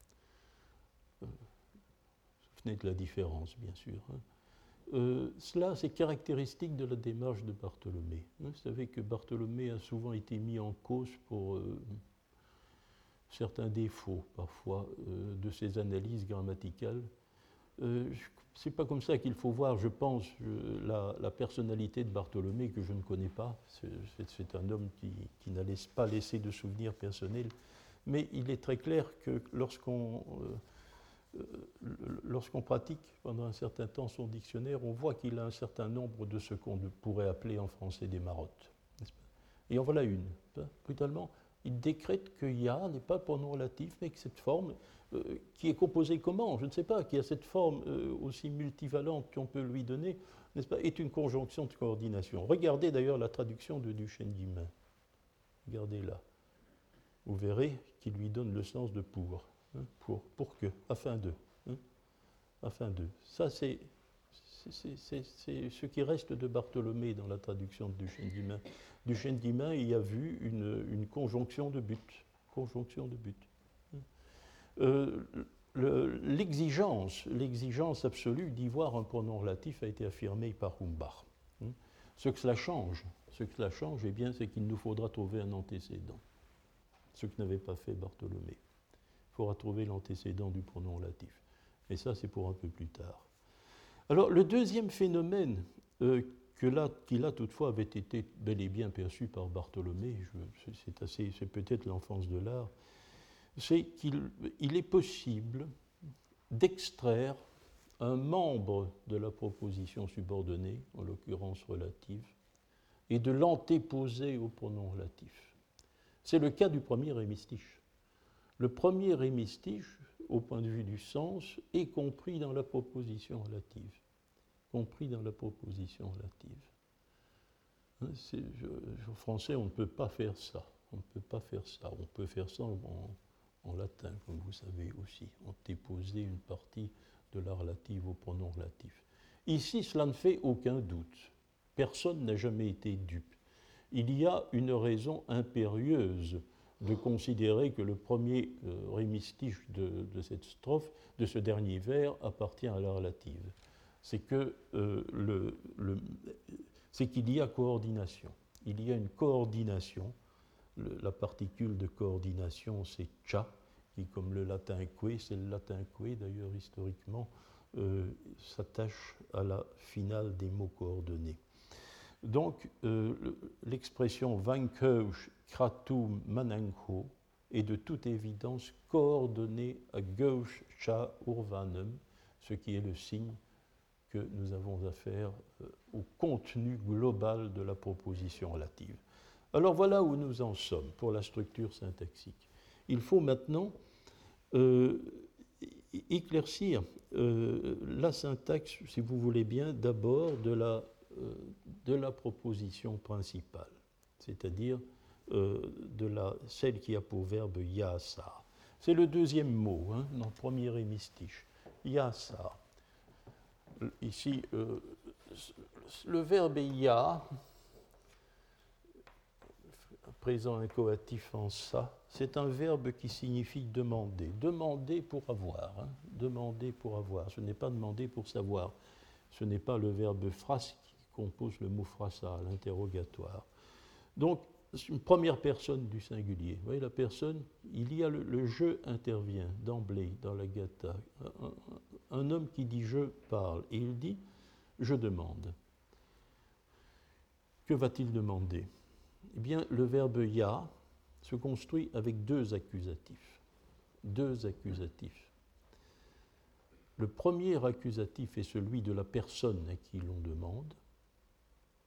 Euh, vous venez de la différence, bien sûr. Hein. Euh, cela, c'est caractéristique de la démarche de Bartholomé. Hein, vous savez que Bartholomé a souvent été mis en cause pour euh, certains défauts, parfois, euh, de ses analyses grammaticales. Euh, c'est pas comme ça qu'il faut voir, je pense, je, la, la personnalité de Bartholomé, que je ne connais pas. C'est, c'est un homme qui, qui n'a pas laissé de souvenirs personnels. Mais il est très clair que lorsqu'on euh, lorsqu'on pratique pendant un certain temps son dictionnaire, on voit qu'il a un certain nombre de ce qu'on pourrait appeler en français des marottes. Et en voilà une. Brutalement, il décrète que ya n'est pas pronom relatif, mais que cette forme, euh, qui est composée comment, je ne sais pas, qui a cette forme euh, aussi multivalente qu'on peut lui donner, n'est-ce pas, est une conjonction de coordination. Regardez d'ailleurs la traduction de Duchesne-Guillemin. Regardez-la. Vous verrez qu'il lui donne le sens de pour. Hein, pour, pour que, afin de. Hein, afin de. Ça, c'est, c'est, c'est, c'est ce qui reste de Bartholomé dans la traduction de Duchesne-Guillemin. Duchesne-Guillemin y a vu une, une conjonction de but. Conjonction de but. Euh, le, l'exigence, l'exigence absolue d'y voir un pronom relatif a été affirmée par Humbach. Hein. Ce que cela change, ce que cela change, eh bien, c'est qu'il nous faudra trouver un antécédent. Ce que n'avait pas fait Bartholomé. Il faudra trouver l'antécédent du pronom relatif. Et ça, c'est pour un peu plus tard. Alors, le deuxième phénomène euh, que là, qui là, toutefois, avait été bel et bien perçu par Bartholomé, je, c'est, assez, c'est peut-être l'enfance de l'art, c'est qu'il il est possible d'extraire un membre de la proposition subordonnée, en l'occurrence relative, et de l'antéposer au pronom relatif. C'est le cas du premier hémistiche. Le premier hémistiche, au point de vue du sens, est compris dans la proposition relative. Compris dans la proposition relative. C'est, je, en français, on ne peut pas faire ça. On ne peut pas faire ça. On peut faire ça en, en latin, comme vous savez aussi. Antéposer une partie de la relative au pronom relatif. Ici, cela ne fait aucun doute. Personne n'a jamais été dupe. Il y a une raison impérieuse de considérer que le premier euh, hémistiche de, de cette strophe, de ce dernier vers, appartient à la relative. C'est que euh, le, le, c'est qu'il y a coordination. Il y a une coordination. Le, la particule de coordination, c'est cha, qui, comme le latin que, c'est le latin que, d'ailleurs, historiquement, euh, s'attache à la finale des mots coordonnés. Donc, euh, l'expression Vankeush kratum manencho est de toute évidence coordonnée à gauche cha urvanum, ce qui est le signe que nous avons affaire euh, au contenu global de la proposition relative. Alors voilà où nous en sommes pour la structure syntaxique. Il faut maintenant euh, éclaircir euh, la syntaxe, si vous voulez bien, d'abord de la de la proposition principale, c'est-à-dire euh, de la, celle qui a pour verbe yasa. C'est le deuxième mot, hein, dans le premier hémistiche. Yasa. Ici, euh, le verbe ya, présent incoatif en sa, c'est un verbe qui signifie demander. Demander pour avoir. Hein, demander pour avoir. Ce n'est pas demander pour savoir. Ce n'est pas le verbe phras qui compose le mot phrasa, l'interrogatoire. Donc, c'est une première personne du singulier. Vous voyez, la personne, il y a le, le je intervient d'emblée dans la gatha. Un, un, un homme qui dit je parle et il dit je demande. Que va-t-il demander? Eh bien, le verbe ya se construit avec deux accusatifs. Deux accusatifs. Le premier accusatif est celui de la personne à qui l'on demande.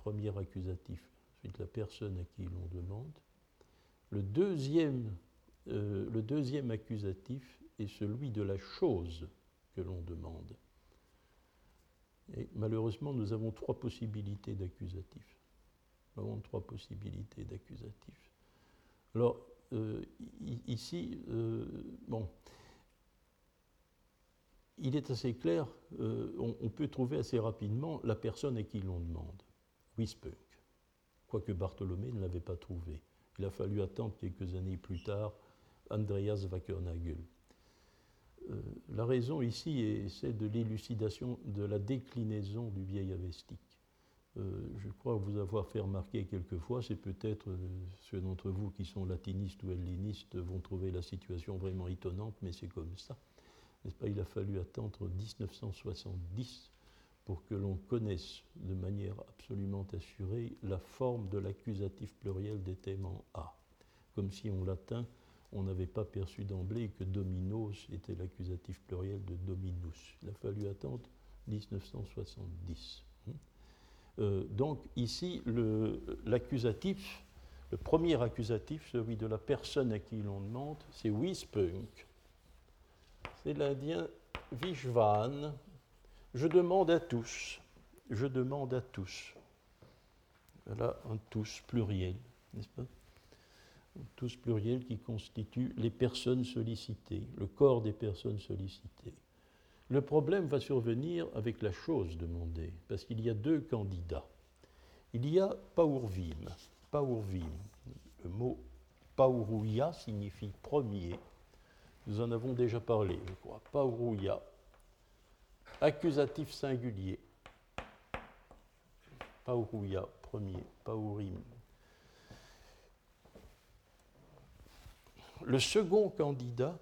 premier accusatif, celui de la personne à qui l'on demande. Le deuxième, euh, le deuxième accusatif est celui de la chose que l'on demande. Et malheureusement, nous avons trois possibilités d'accusatifs. Nous avons trois possibilités d'accusatifs. Alors, euh, ici, euh, bon, il est assez clair, euh, on, on peut trouver assez rapidement la personne à qui l'on demande, Wispunk, quoique Bartholomé ne l'avait pas trouvé. Il a fallu attendre quelques années plus tard Andreas Wackernagel. Euh, la raison ici est celle de l'élucidation de la déclinaison du vieil avestique. Euh, je crois vous avoir fait remarquer quelquefois, c'est peut-être euh, ceux d'entre vous qui sont latinistes ou hellénistes vont trouver la situation vraiment étonnante, mais c'est comme ça. N'est-ce pas? Il a fallu attendre dix-neuf cent soixante-dix pour que l'on connaisse de manière absolument assurée la forme de l'accusatif pluriel des thèmes en A. Comme si en latin, on n'avait pas perçu d'emblée que dominos était l'accusatif pluriel de dominus. Il a fallu attendre dix-neuf cent soixante-dix. Euh, donc ici, le, l'accusatif, le premier accusatif, celui de la personne à qui l'on demande, c'est Wispunk. C'est l'indien Vishvan. Je demande à tous. Je demande à tous. Voilà un tous pluriel, n'est-ce pas? Un tous pluriel qui constitue les personnes sollicitées, le corps des personnes sollicitées. Le problème va survenir avec la chose demandée, parce qu'il y a deux candidats. Il y a Paurvim. Paurvim. Le mot Pauruya signifie premier. Nous en avons déjà parlé, je crois. Pauruya. Accusatif singulier. Pauruya, premier. Paurim. Le second candidat,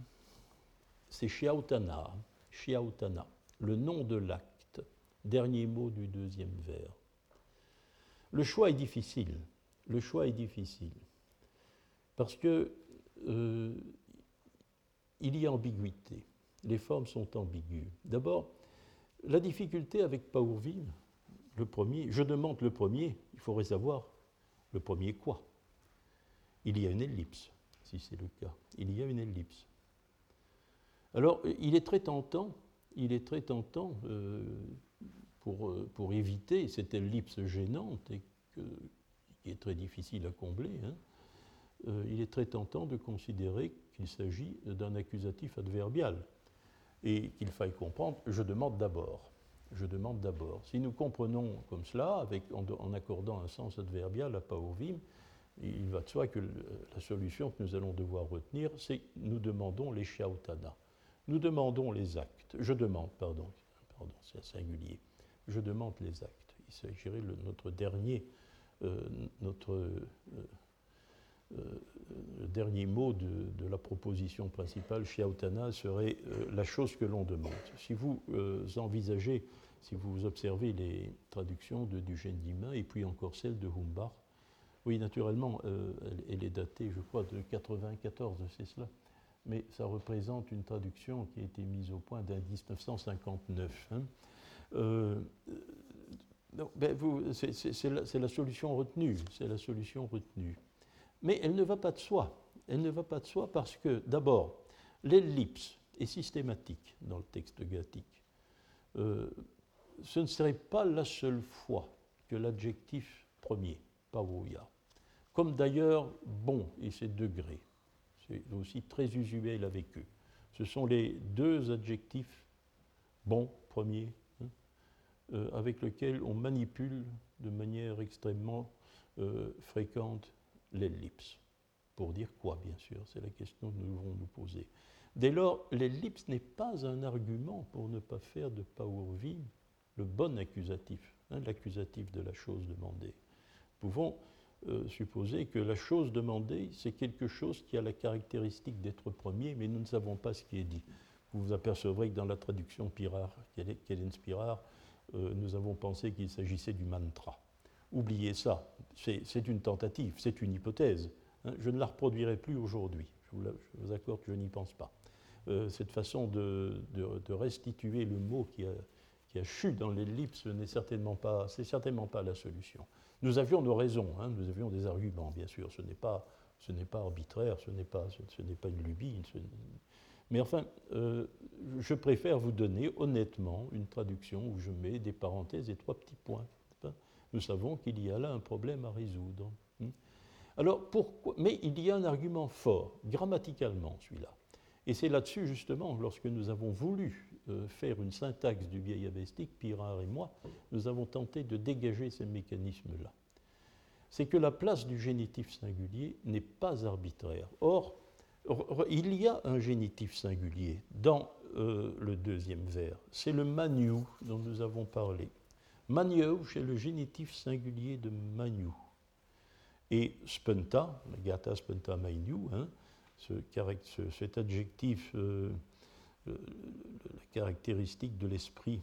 c'est Shiautana. Shiautana, le nom de l'acte, dernier mot du deuxième vers. Le choix est difficile. Le choix est difficile. Parce que euh, il y a ambiguïté. Les formes sont ambiguës. D'abord, la difficulté avec Paurvim, le premier, je demande le premier, il faudrait savoir le premier quoi. Il y a une ellipse, si c'est le cas. Il y a une ellipse. Alors, il est très tentant, il est très tentant euh, pour, pour éviter cette ellipse gênante et que, qui est très difficile à combler, hein, euh, il est très tentant de considérer qu'il s'agit d'un accusatif adverbial et qu'il faille comprendre « je demande d'abord ». Je demande d'abord. Si nous comprenons comme cela, avec, en, en accordant un sens adverbial à Paurvim, il va de soi que la solution que nous allons devoir retenir, c'est nous demandons les Shiautana. Nous demandons les actes. Je demande, pardon, pardon, c'est singulier. Je demande les actes. Il s'agirait de notre dernier, euh, notre, euh, euh, le dernier mot de, de la proposition principale, Shiautana, serait euh, la chose que l'on demande. Si vous euh, envisagez, si vous observez les traductions de Duchesne d'Imain et puis encore celle de Humbach, oui, naturellement, euh, elle, elle est datée, je crois, de quatre-vingt-quatorze, c'est cela. Mais ça représente une traduction qui a été mise au point d'un dix-neuf cent cinquante-neuf. Hein. Euh, donc, ben vous, c'est, c'est, c'est, la, c'est la solution retenue, c'est la solution retenue. Mais elle ne va pas de soi. Elle ne va pas de soi parce que, d'abord, l'ellipse est systématique dans le texte gathique. Euh, ce ne serait pas la seule fois que l'adjectif premier, pauruya, comme d'ailleurs bon et ses degrés, c'est aussi très usuel avec eux. Ce sont les deux adjectifs, bon, premier, hein, euh, avec lesquels on manipule de manière extrêmement euh, fréquente l'ellipse. Pour dire quoi, bien sûr, c'est la question que nous devons nous poser. Dès lors, l'ellipse n'est pas un argument pour ne pas faire de Paurvim le bon accusatif, hein, l'accusatif de la chose demandée. Nous pouvons Euh, supposer que la chose demandée, c'est quelque chose qui a la caractéristique d'être premier, mais nous ne savons pas ce qui est dit. Vous vous apercevrez que dans la traduction Pirard, Kellen-Spirard, euh, nous avons pensé qu'il s'agissait du mantra. Oubliez ça, c'est, c'est une tentative, c'est une hypothèse. Hein, je ne la reproduirai plus aujourd'hui, je vous, la, je vous accorde que je n'y pense pas. Euh, cette façon de, de, de restituer le mot qui a, qui a chu dans l'ellipse, ce n'est certainement pas, c'est certainement pas la solution. Nous avions nos raisons, hein, nous avions des arguments, bien sûr. Ce n'est pas, ce n'est pas arbitraire, ce n'est pas, ce, ce n'est pas une lubie. Ce, mais enfin, euh, je préfère vous donner honnêtement une traduction où je mets des parenthèses et trois petits points. Nous savons qu'il y a là un problème à résoudre. Alors, pourquoi? Mais il y a un argument fort, grammaticalement, celui-là. Et c'est là-dessus, justement, lorsque nous avons voulu euh, faire une syntaxe du vieil avestique, Pirard et moi, nous avons tenté de dégager ces mécanismes-là. C'est que la place du génitif singulier n'est pas arbitraire. Or, il y a un génitif singulier dans euh, le deuxième vers. C'est le maniou dont nous avons parlé. Maniou, c'est le génitif singulier de maniou. Et spenta, gata spenta maniou, hein, ce, ce, cet adjectif, euh, le, la caractéristique de l'esprit,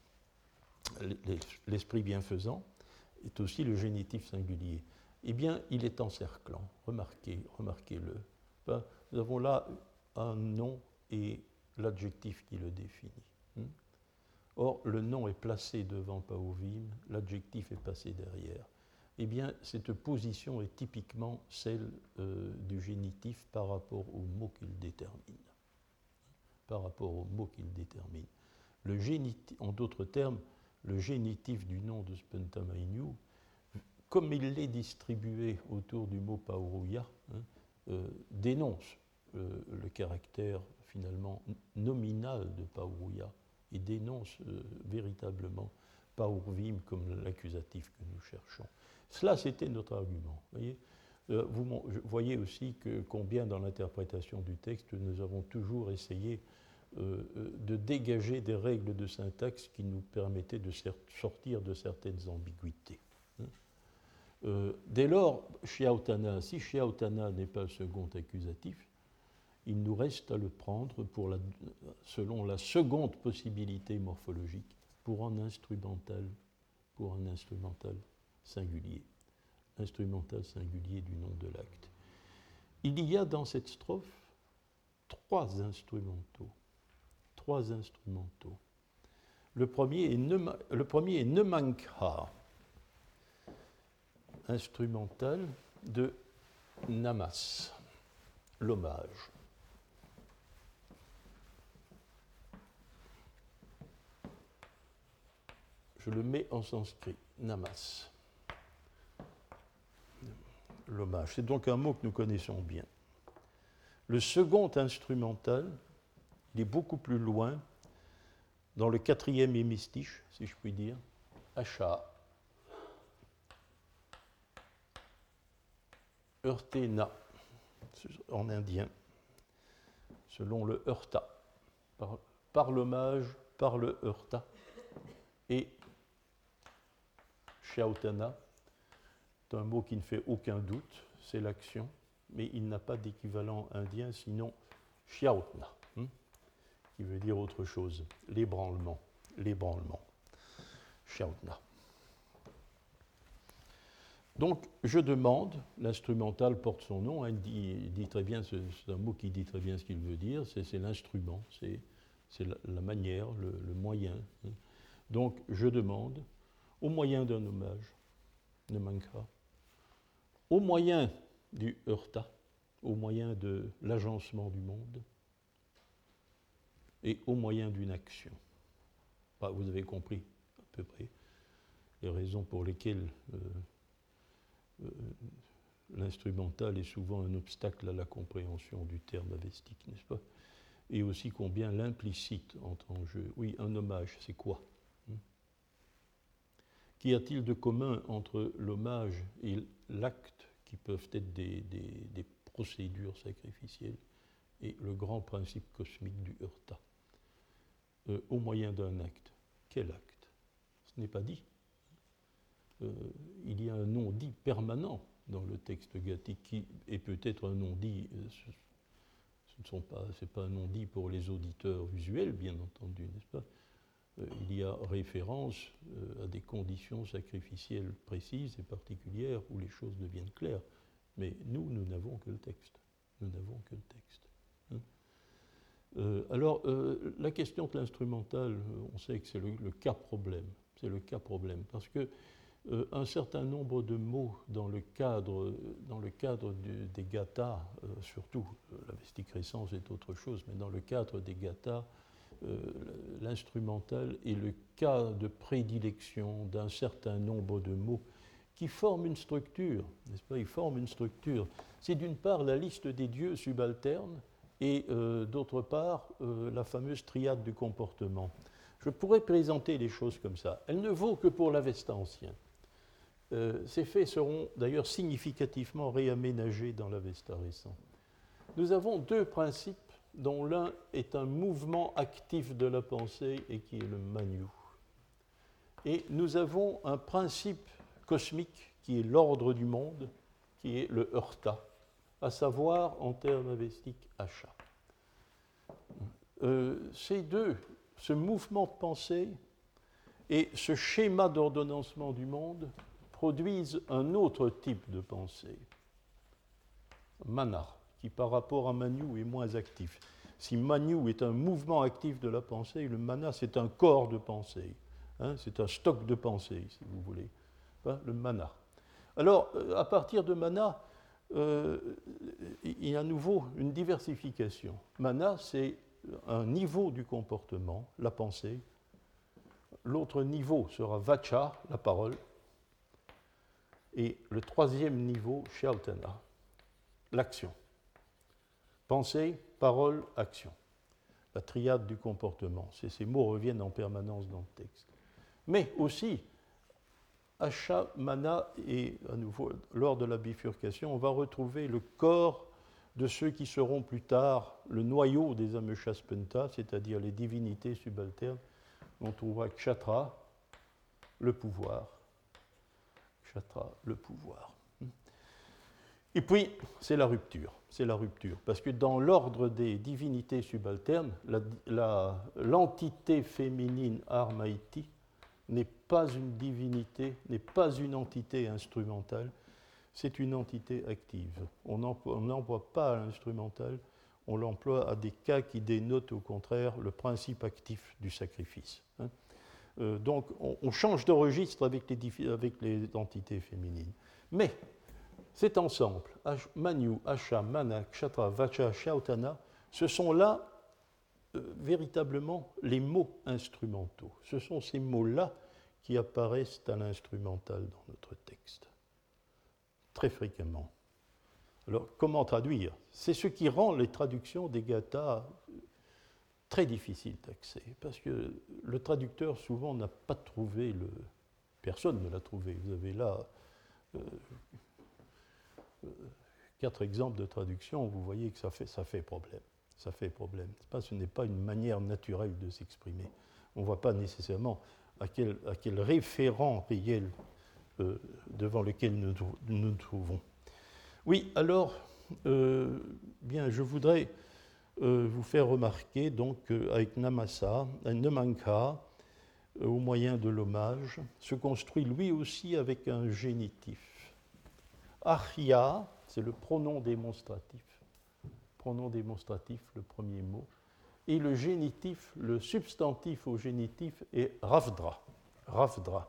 l'esprit bienfaisant, est aussi le génitif singulier. Eh bien, il est encerclant. Remarquez, remarquez-le. Ben, nous avons là un nom et l'adjectif qui le définit. Hein. Or, le nom est placé devant pauvim, l'adjectif est passé derrière. Eh bien, cette position est typiquement celle euh, du génitif par rapport au mot qu'il détermine. Par rapport au mot qu'il détermine. Le génitif, en d'autres termes, le génitif du nom de spenta maniou, comme il est distribué autour du mot paurouia, hein, euh, dénonce euh, le caractère finalement nominal de paurouia et dénonce euh, véritablement paurvim comme l'accusatif que nous cherchons. Cela, c'était notre argument. Voyez, euh, vous voyez aussi que combien dans l'interprétation du texte, nous avons toujours essayé euh, de dégager des règles de syntaxe qui nous permettaient de sortir de certaines ambiguïtés. Hein. Euh, dès lors, shiautana, si shiautana n'est pas le second accusatif, il nous reste à le prendre pour la, selon la seconde possibilité morphologique, pour un instrumental, pour un instrumental singulier, instrumental singulier du nom de l'acte. Il y a dans cette strophe trois instrumentaux, trois instrumentaux. Le premier est ne, le premier est ne manquera, instrumental de namas, l'hommage. Je le mets en sanskrit, namas. L'hommage. C'est donc un mot que nous connaissons bien. Le second instrumental, il est beaucoup plus loin, dans le quatrième hémistiche, si je puis dire, asha, urtena, en indien, selon le urta, par, par l'hommage, par le urta, et shiautana, c'est un mot qui ne fait aucun doute, c'est l'action, mais il n'a pas d'équivalent indien, sinon shiautna, hein, qui veut dire autre chose, l'ébranlement, l'ébranlement, shiautna. Donc, je demande, l'instrumental porte son nom, hein, il, dit, il dit très bien, c'est un mot qui dit très bien ce qu'il veut dire, c'est l'instrument, c'est la, la manière, le, le moyen. Hein. Donc, je demande, au moyen d'un hommage, ne manquera, au moyen du heurta, au moyen de l'agencement du monde, et au moyen d'une action. Enfin, vous avez compris à peu près les raisons pour lesquelles euh, euh, l'instrumental est souvent un obstacle à la compréhension du terme avestique, n'est-ce pas? Et aussi combien l'implicite entre en jeu. Oui, un hommage, c'est quoi? Qu'y a-t-il de commun entre l'hommage et l'acte, qui peuvent être des, des, des procédures sacrificielles, et le grand principe cosmique du heurta, euh, au moyen d'un acte? Quel acte? Ce n'est pas dit. Euh, il y a un non-dit permanent dans le texte gathique, qui est peut-être un non-dit, euh, ce, ce ne sont pas, c'est pas un non-dit pour les auditeurs visuels, bien entendu, n'est-ce pas? Il y a référence à des conditions sacrificielles précises et particulières où les choses deviennent claires. Mais nous, nous n'avons que le texte. Nous n'avons que le texte. Hein. Euh, alors, euh, la question de l'instrumental, on sait que c'est le, le cas problème. C'est le cas problème, parce que euh, un certain nombre de mots dans le cadre, dans le cadre du, des gathas, euh, surtout, euh, la vesticrescence est autre chose, mais dans le cadre des gathas, euh, l'instrumental est le cas de prédilection d'un certain nombre de mots qui forment une structure, n'est-ce pas? Ils forment une structure. C'est d'une part la liste des dieux subalternes, et euh, d'autre part, euh, la fameuse triade du comportement. Je pourrais présenter les choses comme ça. Elle ne vaut que pour l'Avesta ancien. Euh, ces faits seront d'ailleurs significativement réaménagés dans l'Avesta récent. Nous avons deux principes dont l'un est un mouvement actif de la pensée et qui est le manu. Et nous avons un principe cosmique qui est l'ordre du monde, qui est le heurta, à savoir en termes avestiques Asha. Euh, ces deux, ce mouvement de pensée et ce schéma d'ordonnancement du monde produisent un autre type de pensée, mana, qui par rapport à Manu est moins actif. Si Manu est un mouvement actif de la pensée, le mana c'est un corps de pensée, hein, c'est un stock de pensée, si vous voulez, hein, le mana. Alors, à partir de mana, euh, il y a à nouveau une diversification. Mana, c'est un niveau du comportement, la pensée. L'autre niveau sera vacha, la parole. Et le troisième niveau, shautana, l'action. Pensée, parole, action. La triade du comportement. Ces mots reviennent en permanence dans le texte. Mais aussi, Asha, Mana, et à nouveau, lors de la bifurcation, on va retrouver le corps de ceux qui seront plus tard le noyau des Ameshaspenta, c'est-à-dire les divinités subalternes. On trouvera Kshatra, le pouvoir. Kshatra, le pouvoir. Et puis, c'est la rupture. C'est la rupture. Parce que dans l'ordre des divinités subalternes, la, la, l'entité féminine Armaiti n'est pas une divinité, n'est pas une entité instrumentale, c'est une entité active. On n'emploie pas l'instrumental, on l'emploie à des cas qui dénotent au contraire le principe actif du sacrifice. Hein. Euh, donc on, on change de registre avec les, avec les entités féminines. Mais cet ensemble, Manu, Asha, Mana, Kshatra, Vacha, Shautana, ce sont là euh, véritablement les mots instrumentaux. Ce sont ces mots-là qui apparaissent à l'instrumental dans notre texte, très fréquemment. Alors, comment traduire? C'est ce qui rend les traductions des gathas très difficiles d'accès, parce que le traducteur, souvent, n'a pas trouvé le... Personne ne l'a trouvé. Vous avez là euh, euh, quatre exemples de traduction, vous voyez que ça fait, ça fait problème. Ça fait problème. Pas, ce n'est pas une manière naturelle de s'exprimer. On ne voit pas nécessairement à quel, à quel référent réel euh, devant lequel nous nous trouvons. Oui, alors, euh, bien, je voudrais euh, vous faire remarquer, donc, euh, avec Namasa, un Namanka, euh, au moyen de l'hommage, se construit lui aussi avec un génitif. Arya, c'est le pronom démonstratif. Pronom démonstratif, le premier mot. Et le génitif, le substantif au génitif est Ravdra. Ravdra.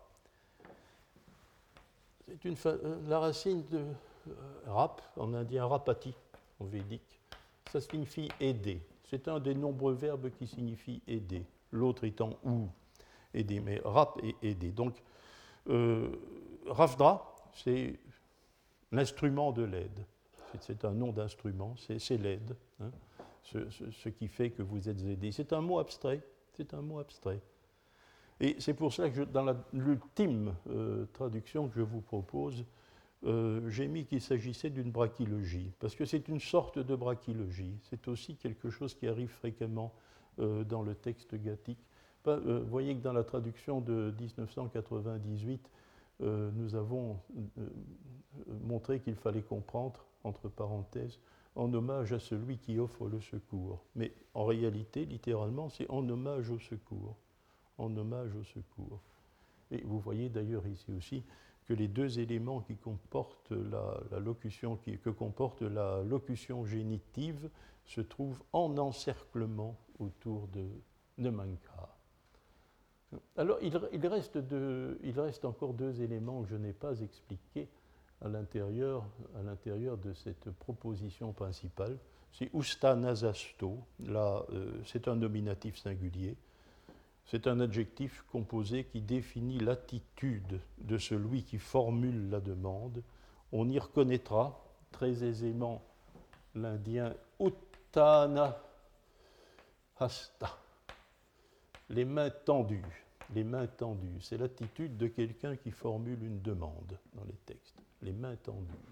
C'est une fa... La racine de euh, rap, en indien rapati, en védique, ça signifie aider. C'est un des nombreux verbes qui signifie aider, l'autre étant ou, aider, mais rap et aider. Donc, euh, Ravdra, c'est l'instrument de l'aide. C'est un nom d'instrument, c'est l'aide. Hein. Ce, ce, ce qui fait que vous êtes aidé. C'est un mot abstrait, c'est un mot abstrait. Et c'est pour ça que je, dans l'ultime euh, traduction que je vous propose, euh, j'ai mis qu'il s'agissait d'une brachylogie, parce que c'est une sorte de brachylogie. C'est aussi quelque chose qui arrive fréquemment euh, dans le texte gathique. Vous euh, voyez que dans la traduction de dix-neuf cent quatre-vingt-dix-huit, euh, nous avons euh, montré qu'il fallait comprendre, entre parenthèses, en hommage à celui qui offre le secours. Mais en réalité, littéralement, c'est en hommage au secours. En hommage au secours. Et vous voyez d'ailleurs ici aussi que les deux éléments qui comportent la, la locution, qui, que comporte la locution génitive se trouvent en encerclement autour de Nemanka. Alors, il, il, reste deux, il reste encore deux éléments que je n'ai pas expliqués à l'intérieur, à l'intérieur de cette proposition principale. C'est usta nasasto, là, euh, c'est un nominatif singulier. C'est un adjectif composé qui définit l'attitude de celui qui formule la demande. On y reconnaîtra très aisément l'indien uttana hasta, les mains tendues. Les mains tendues, c'est l'attitude de quelqu'un qui formule une demande dans les textes. Les mains tendues.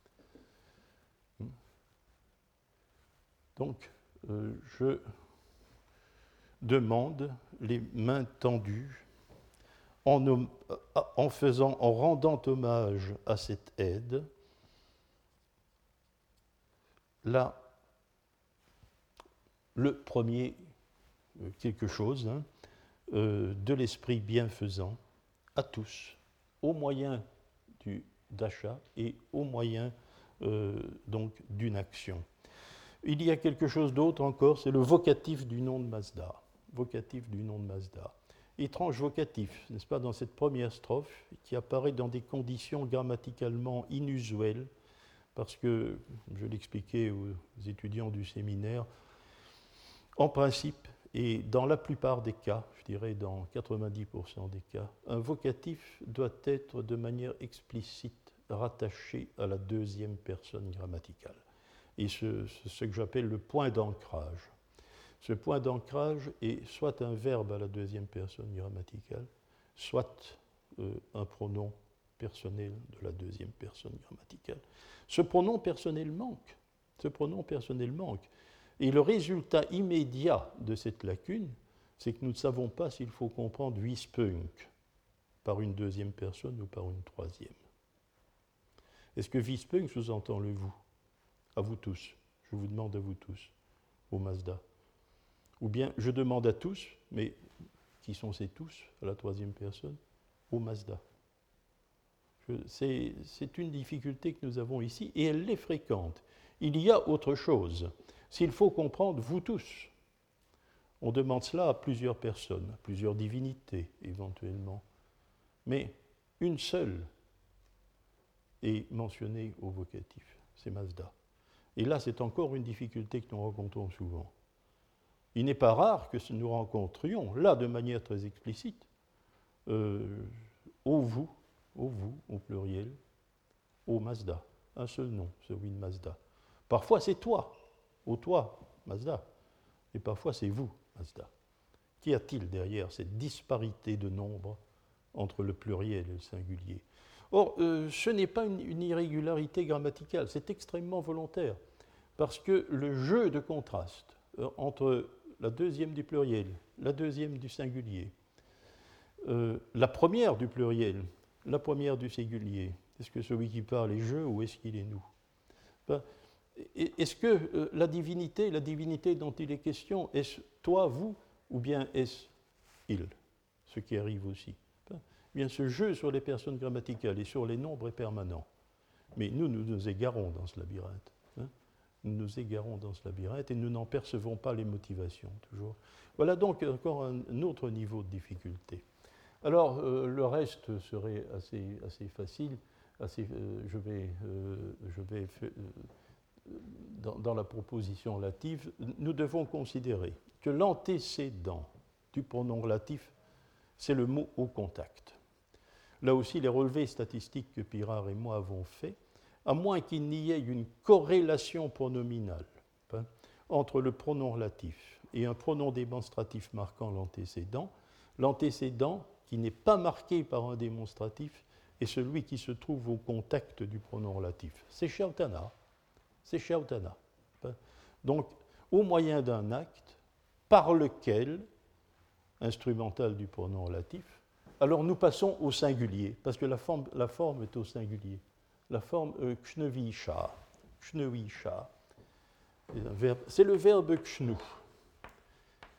Donc, euh, je demande les mains tendues en, en faisant, en rendant hommage à cette aide. Là, le premier quelque chose, hein, euh, de l'esprit bienfaisant à tous, au moyen du d'achat et au moyen euh, donc d'une action. Il y a quelque chose d'autre encore, c'est le vocatif du nom de Mazda. Vocatif du nom de Mazda. Étrange vocatif, n'est-ce pas, dans cette première strophe, qui apparaît dans des conditions grammaticalement inusuelles, parce que, je l'expliquais aux étudiants du séminaire, en principe, et dans la plupart des cas, je dirais dans quatre-vingt-dix pour cent des cas, un vocatif doit être de manière explicite rattaché à la deuxième personne grammaticale. Et c'est ce, ce que j'appelle le point d'ancrage. Ce point d'ancrage est soit un verbe à la deuxième personne grammaticale, soit euh, un pronom personnel de la deuxième personne grammaticale. Ce pronom personnel manque. Ce pronom personnel manque. Et le résultat immédiat de cette lacune, c'est que nous ne savons pas s'il faut comprendre Wispunk par une deuxième personne ou par une troisième. Est-ce que Wispunk sous-entend le vous? À vous tous. Je vous demande à vous tous, au Mazda. Ou bien je demande à tous, mais qui sont ces tous à la troisième personne? Au Mazda. C'est, c'est une difficulté que nous avons ici et elle est fréquente. Il y a autre chose. S'il faut comprendre vous tous, on demande cela à plusieurs personnes, à plusieurs divinités éventuellement. Mais une seule est mentionnée au vocatif, c'est Mazda. Et là, c'est encore une difficulté que nous rencontrons souvent. Il n'est pas rare que nous rencontrions, là de manière très explicite, euh, au vous, au vous, au pluriel, au Mazda, un seul nom, celui de Mazda. Parfois c'est toi, au toi, Mazda, et parfois c'est vous, Mazda. Qu'y a-t-il derrière cette disparité de nombre entre le pluriel et le singulier? Or, euh, ce n'est pas une, une irrégularité grammaticale, c'est extrêmement volontaire, parce que le jeu de contraste euh, entre la deuxième du pluriel, la deuxième du singulier, euh, la première du pluriel, la première du singulier, est-ce que celui qui parle est je ou est-ce qu'il est nous? Ben, est-ce que euh, la divinité, la divinité dont il est question, est-ce toi, vous, ou bien est-ce il? Ce qui arrive aussi. Ben, bien, ce jeu sur les personnes grammaticales et sur les nombres est permanent. Mais nous, nous nous égarons dans ce labyrinthe. Hein? Nous nous égarons dans ce labyrinthe et nous n'en percevons pas les motivations, toujours. Voilà donc encore un, un autre niveau de difficulté. Alors, euh, le reste serait assez, assez facile. Assez, euh, je vais, euh, je vais euh, dans, dans la proposition relative, nous devons considérer que l'antécédent du pronom relatif, c'est le mot au contact. Là aussi, les relevés statistiques que Pirard et moi avons faits, à moins qu'il n'y ait une corrélation pronominale hein, entre le pronom relatif et un pronom démonstratif marquant l'antécédent, l'antécédent qui n'est pas marqué par un démonstratif est celui qui se trouve au contact du pronom relatif. C'est Shautana. C'est Shautana. Donc, au moyen d'un acte par lequel, instrumental du pronom relatif, alors nous passons au singulier, parce que la forme, la forme est au singulier. La forme euh, kshnevisha, kshnevisha, c'est le verbe kshnu.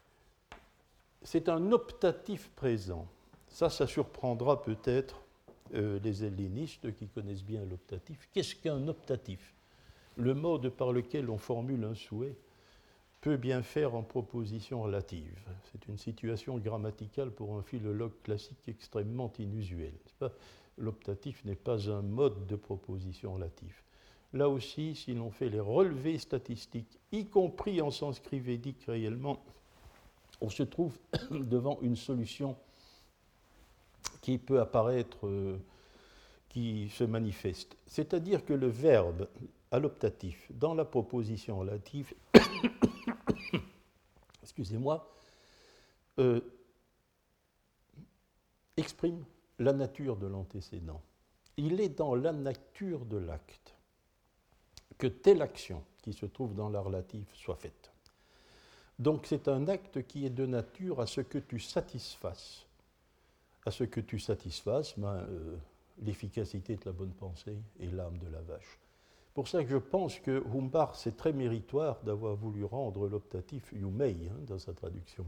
C'est un optatif présent. Ça, ça surprendra peut-être euh, les hellénistes qui connaissent bien l'optatif. Qu'est-ce qu'un optatif? Le mode par lequel on formule un souhait peut bien faire en proposition relative. C'est une situation grammaticale pour un philologue classique extrêmement inusuelle. L'optatif n'est pas un mode de proposition relative. Là aussi, si l'on fait les relevés statistiques, y compris en sanskrit védique réellement, on se trouve devant une solution qui peut apparaître, euh, qui se manifeste. C'est-à-dire que le verbe à l'optatif, dans la proposition relative, excusez-moi, euh, exprime la nature de l'antécédent. Il est dans la nature de l'acte que telle action qui se trouve dans la relative soit faite. Donc c'est un acte qui est de nature à ce que tu satisfasses. À ce que tu satisfasses, ben, euh, l'efficacité de la bonne pensée et l'âme de la vache. Pour ça que je pense que Humbard, c'est très méritoire d'avoir voulu rendre l'optatif Yumei hein, dans sa traduction.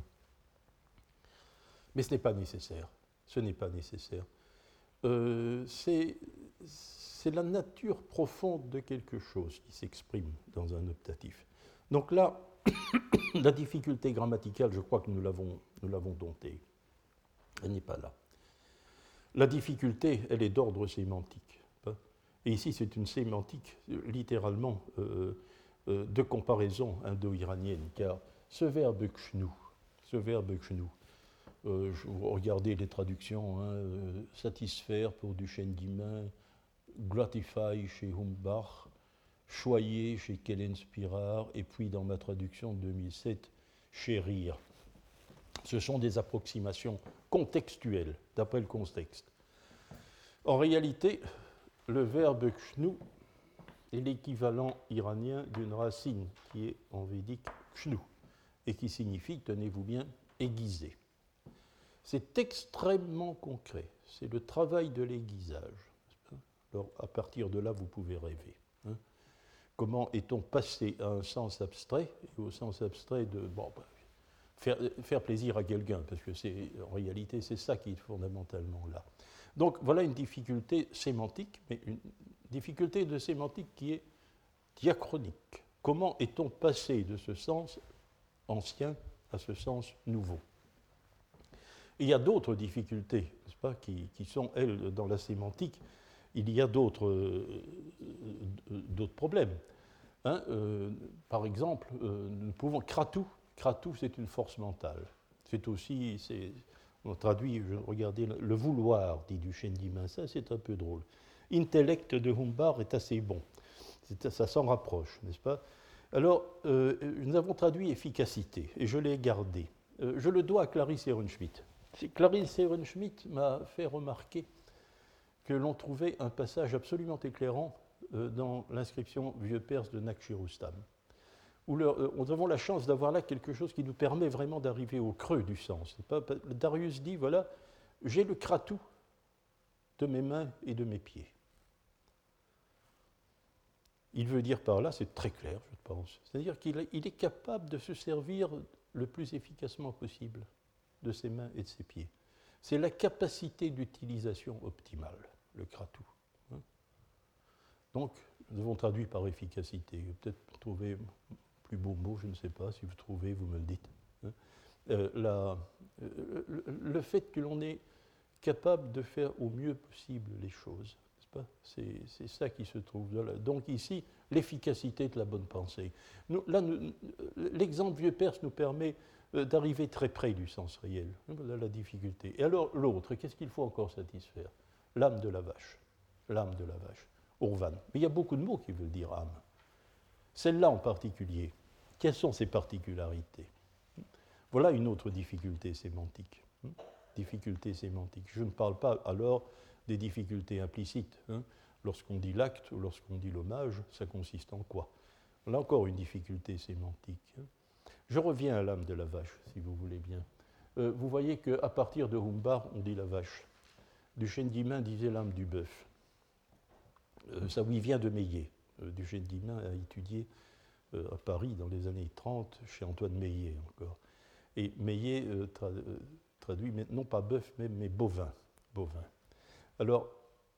Mais ce n'est pas nécessaire. Ce n'est pas nécessaire. Euh, c'est, c'est la nature profonde de quelque chose qui s'exprime dans un optatif. Donc là, la difficulté grammaticale, je crois que nous l'avons, nous l'avons domptée. Elle n'est pas là. La difficulté, elle est d'ordre sémantique. Et ici, c'est une sémantique littéralement euh, euh, de comparaison indo-iranienne, car ce verbe kshnu, ce verbe kshnu, euh, regardez les traductions, hein, euh, satisfaire pour Duchesne d'Imain, gratify chez Humbach, choyer chez Kellen Spirar, et puis dans ma traduction de deux mille sept, chérir. Ce sont des approximations contextuelles, d'après le contexte. En réalité, le verbe kshnu est l'équivalent iranien d'une racine qui est en védique kshnu et qui signifie, tenez-vous bien, aiguiser. C'est extrêmement concret, c'est le travail de l'aiguisage. Alors, à partir de là, vous pouvez rêver. Hein. Comment est-on passé à un sens abstrait et au sens abstrait de bon, ben, faire, faire plaisir à quelqu'un, parce que c'est, en réalité, c'est ça qui est fondamentalement là. Donc voilà une difficulté sémantique, mais une difficulté de sémantique qui est diachronique. Comment est-on passé de ce sens ancien à ce sens nouveau? Et il y a d'autres difficultés, n'est-ce pas, qui, qui sont, elles, dans la sémantique. Il y a d'autres, euh, d'autres problèmes. Hein, euh, par exemple, euh, nous pouvons. Kratou, kratou, c'est une force mentale. C'est aussi. C'est, on traduit, je regardais, le vouloir, dit Duchesne d'Imain, ça c'est un peu drôle. Intellect de Humbard est assez bon. C'est, ça s'en rapproche, n'est-ce pas? Alors, euh, nous avons traduit efficacité, et je l'ai gardé. Euh, je le dois à Clarisse Ehrenschmidt. Clarisse Ehrenschmidt m'a fait remarquer que l'on trouvait un passage absolument éclairant euh, dans l'inscription vieux perse de Naqshirustam, où le, euh, nous avons la chance d'avoir là quelque chose qui nous permet vraiment d'arriver au creux du sens. Pas, Darius dit, voilà, j'ai le kratou de mes mains et de mes pieds. Il veut dire par là, c'est très clair, je pense, c'est-à-dire qu'il est, il est capable de se servir le plus efficacement possible de ses mains et de ses pieds. C'est la capacité d'utilisation optimale, le kratou. Hein. Donc, nous avons traduit par efficacité. Peut-être trouver plus beau mot, je ne sais pas. Si vous trouvez, vous me le dites. Hein. Euh, la, euh, le, le fait que l'on est capable de faire au mieux possible les choses, n'est-ce pas? C'est, c'est ça qui se trouve là. Donc ici, l'efficacité de la bonne pensée. Nous, là, nous, l'exemple vieux perse nous permet d'arriver très près du sens réel. Voilà la difficulté. Et alors, l'autre, qu'est-ce qu'il faut encore satisfaire? L'âme de la vache. L'âme de la vache. Urvan. Mais il y a beaucoup de mots qui veulent dire âme. Celle-là en particulier, quelles sont ses particularités? Voilà une autre difficulté sémantique. Difficulté sémantique. Je ne parle pas alors des difficultés implicites. Hein. Lorsqu'on dit l'acte ou lorsqu'on dit l'hommage, ça consiste en quoi? Là encore une difficulté sémantique. Hein. Je reviens à l'âme de la vache, si vous voulez bien. Euh, vous voyez qu'à partir de Humbard, on dit la vache. Duchesne d'Imain disait l'âme du bœuf. Euh, ça lui vient de Meillet. Euh, Duchesne d'Imain a étudié euh, à Paris dans les années trente, chez Antoine Meillet encore. Et Meillet euh, tra- euh, traduit, mais, non pas bœuf, mais, mais bovin. bovin. Alors,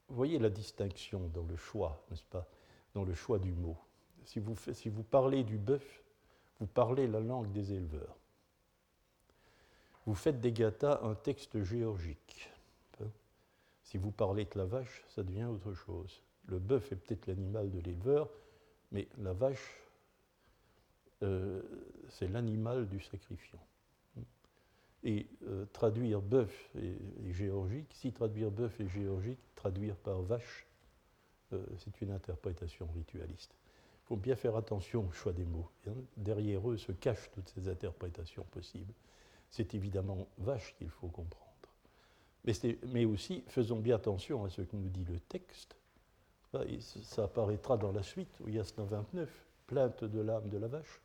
vous voyez la distinction dans le choix, n'est-ce pas, dans le choix du mot. Si vous, fait, si vous parlez du bœuf, vous parlez la langue des éleveurs. Vous faites des gâtas un texte géorgique. Si vous parlez de la vache, ça devient autre chose. Le bœuf est peut-être l'animal de l'éleveur, mais la vache, euh, c'est l'animal du sacrifiant. Et euh, traduire bœuf et, et géorgique, si traduire bœuf et géorgique, traduire par vache, euh, c'est une interprétation ritualiste. Il faut bien faire attention au choix des mots. Hein. Derrière eux se cachent toutes ces interprétations possibles. C'est évidemment vache qu'il faut comprendre. Mais, mais aussi, faisons bien attention à ce que nous dit le texte. Et ça apparaîtra dans la suite, au Yasna vingt-neuf, plainte de l'âme de la vache.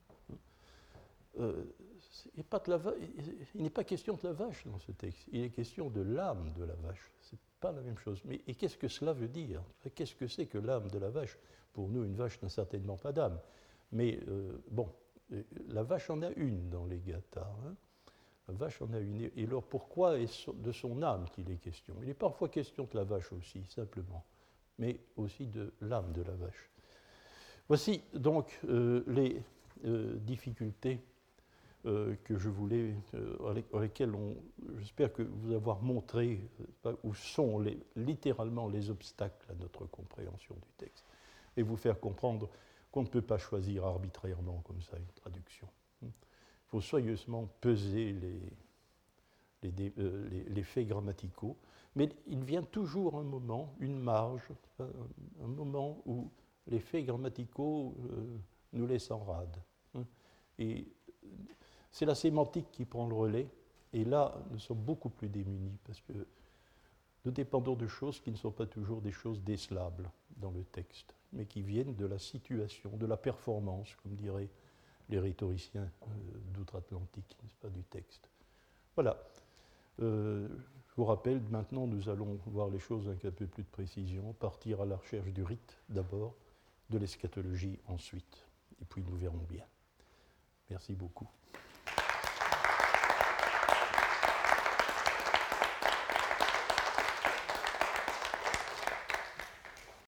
Euh, il pas de la va- il n'est pas question de la vache dans ce texte, il est question de l'âme de la vache. Ce n'est pas la même chose. Mais, et qu'est-ce que cela veut dire? Qu'est-ce que c'est que l'âme de la vache? Pour nous, une vache n'a certainement pas d'âme. Mais euh, bon, la vache en a une dans les gathas. Hein. La vache en a une. Et alors pourquoi est de son âme qu'il est question? Il est parfois question de la vache aussi, simplement, mais aussi de l'âme de la vache. Voici donc euh, les euh, difficultés euh, que je voulais, euh, avec lesquelles on, j'espère que vous avoir montré euh, où sont les, littéralement les obstacles à notre compréhension du texte, et vous faire comprendre qu'on ne peut pas choisir arbitrairement comme ça une traduction. Il faut soigneusement peser les, les, euh, les, les faits grammaticaux, mais il vient toujours un moment, une marge, un, un moment où les faits grammaticaux euh, nous laissent en rade. Hein. Et c'est la sémantique qui prend le relais, et là, nous sommes beaucoup plus démunis, parce que nous dépendons de choses qui ne sont pas toujours des choses décelables dans le texte, mais qui viennent de la situation, de la performance, comme diraient les rhétoriciens euh, d'outre-Atlantique, n'est-ce pas, du texte. Voilà. Euh, je vous rappelle, maintenant, nous allons voir les choses avec un peu plus de précision, partir à la recherche du rite d'abord, de l'eschatologie ensuite, et puis nous verrons bien. Merci beaucoup.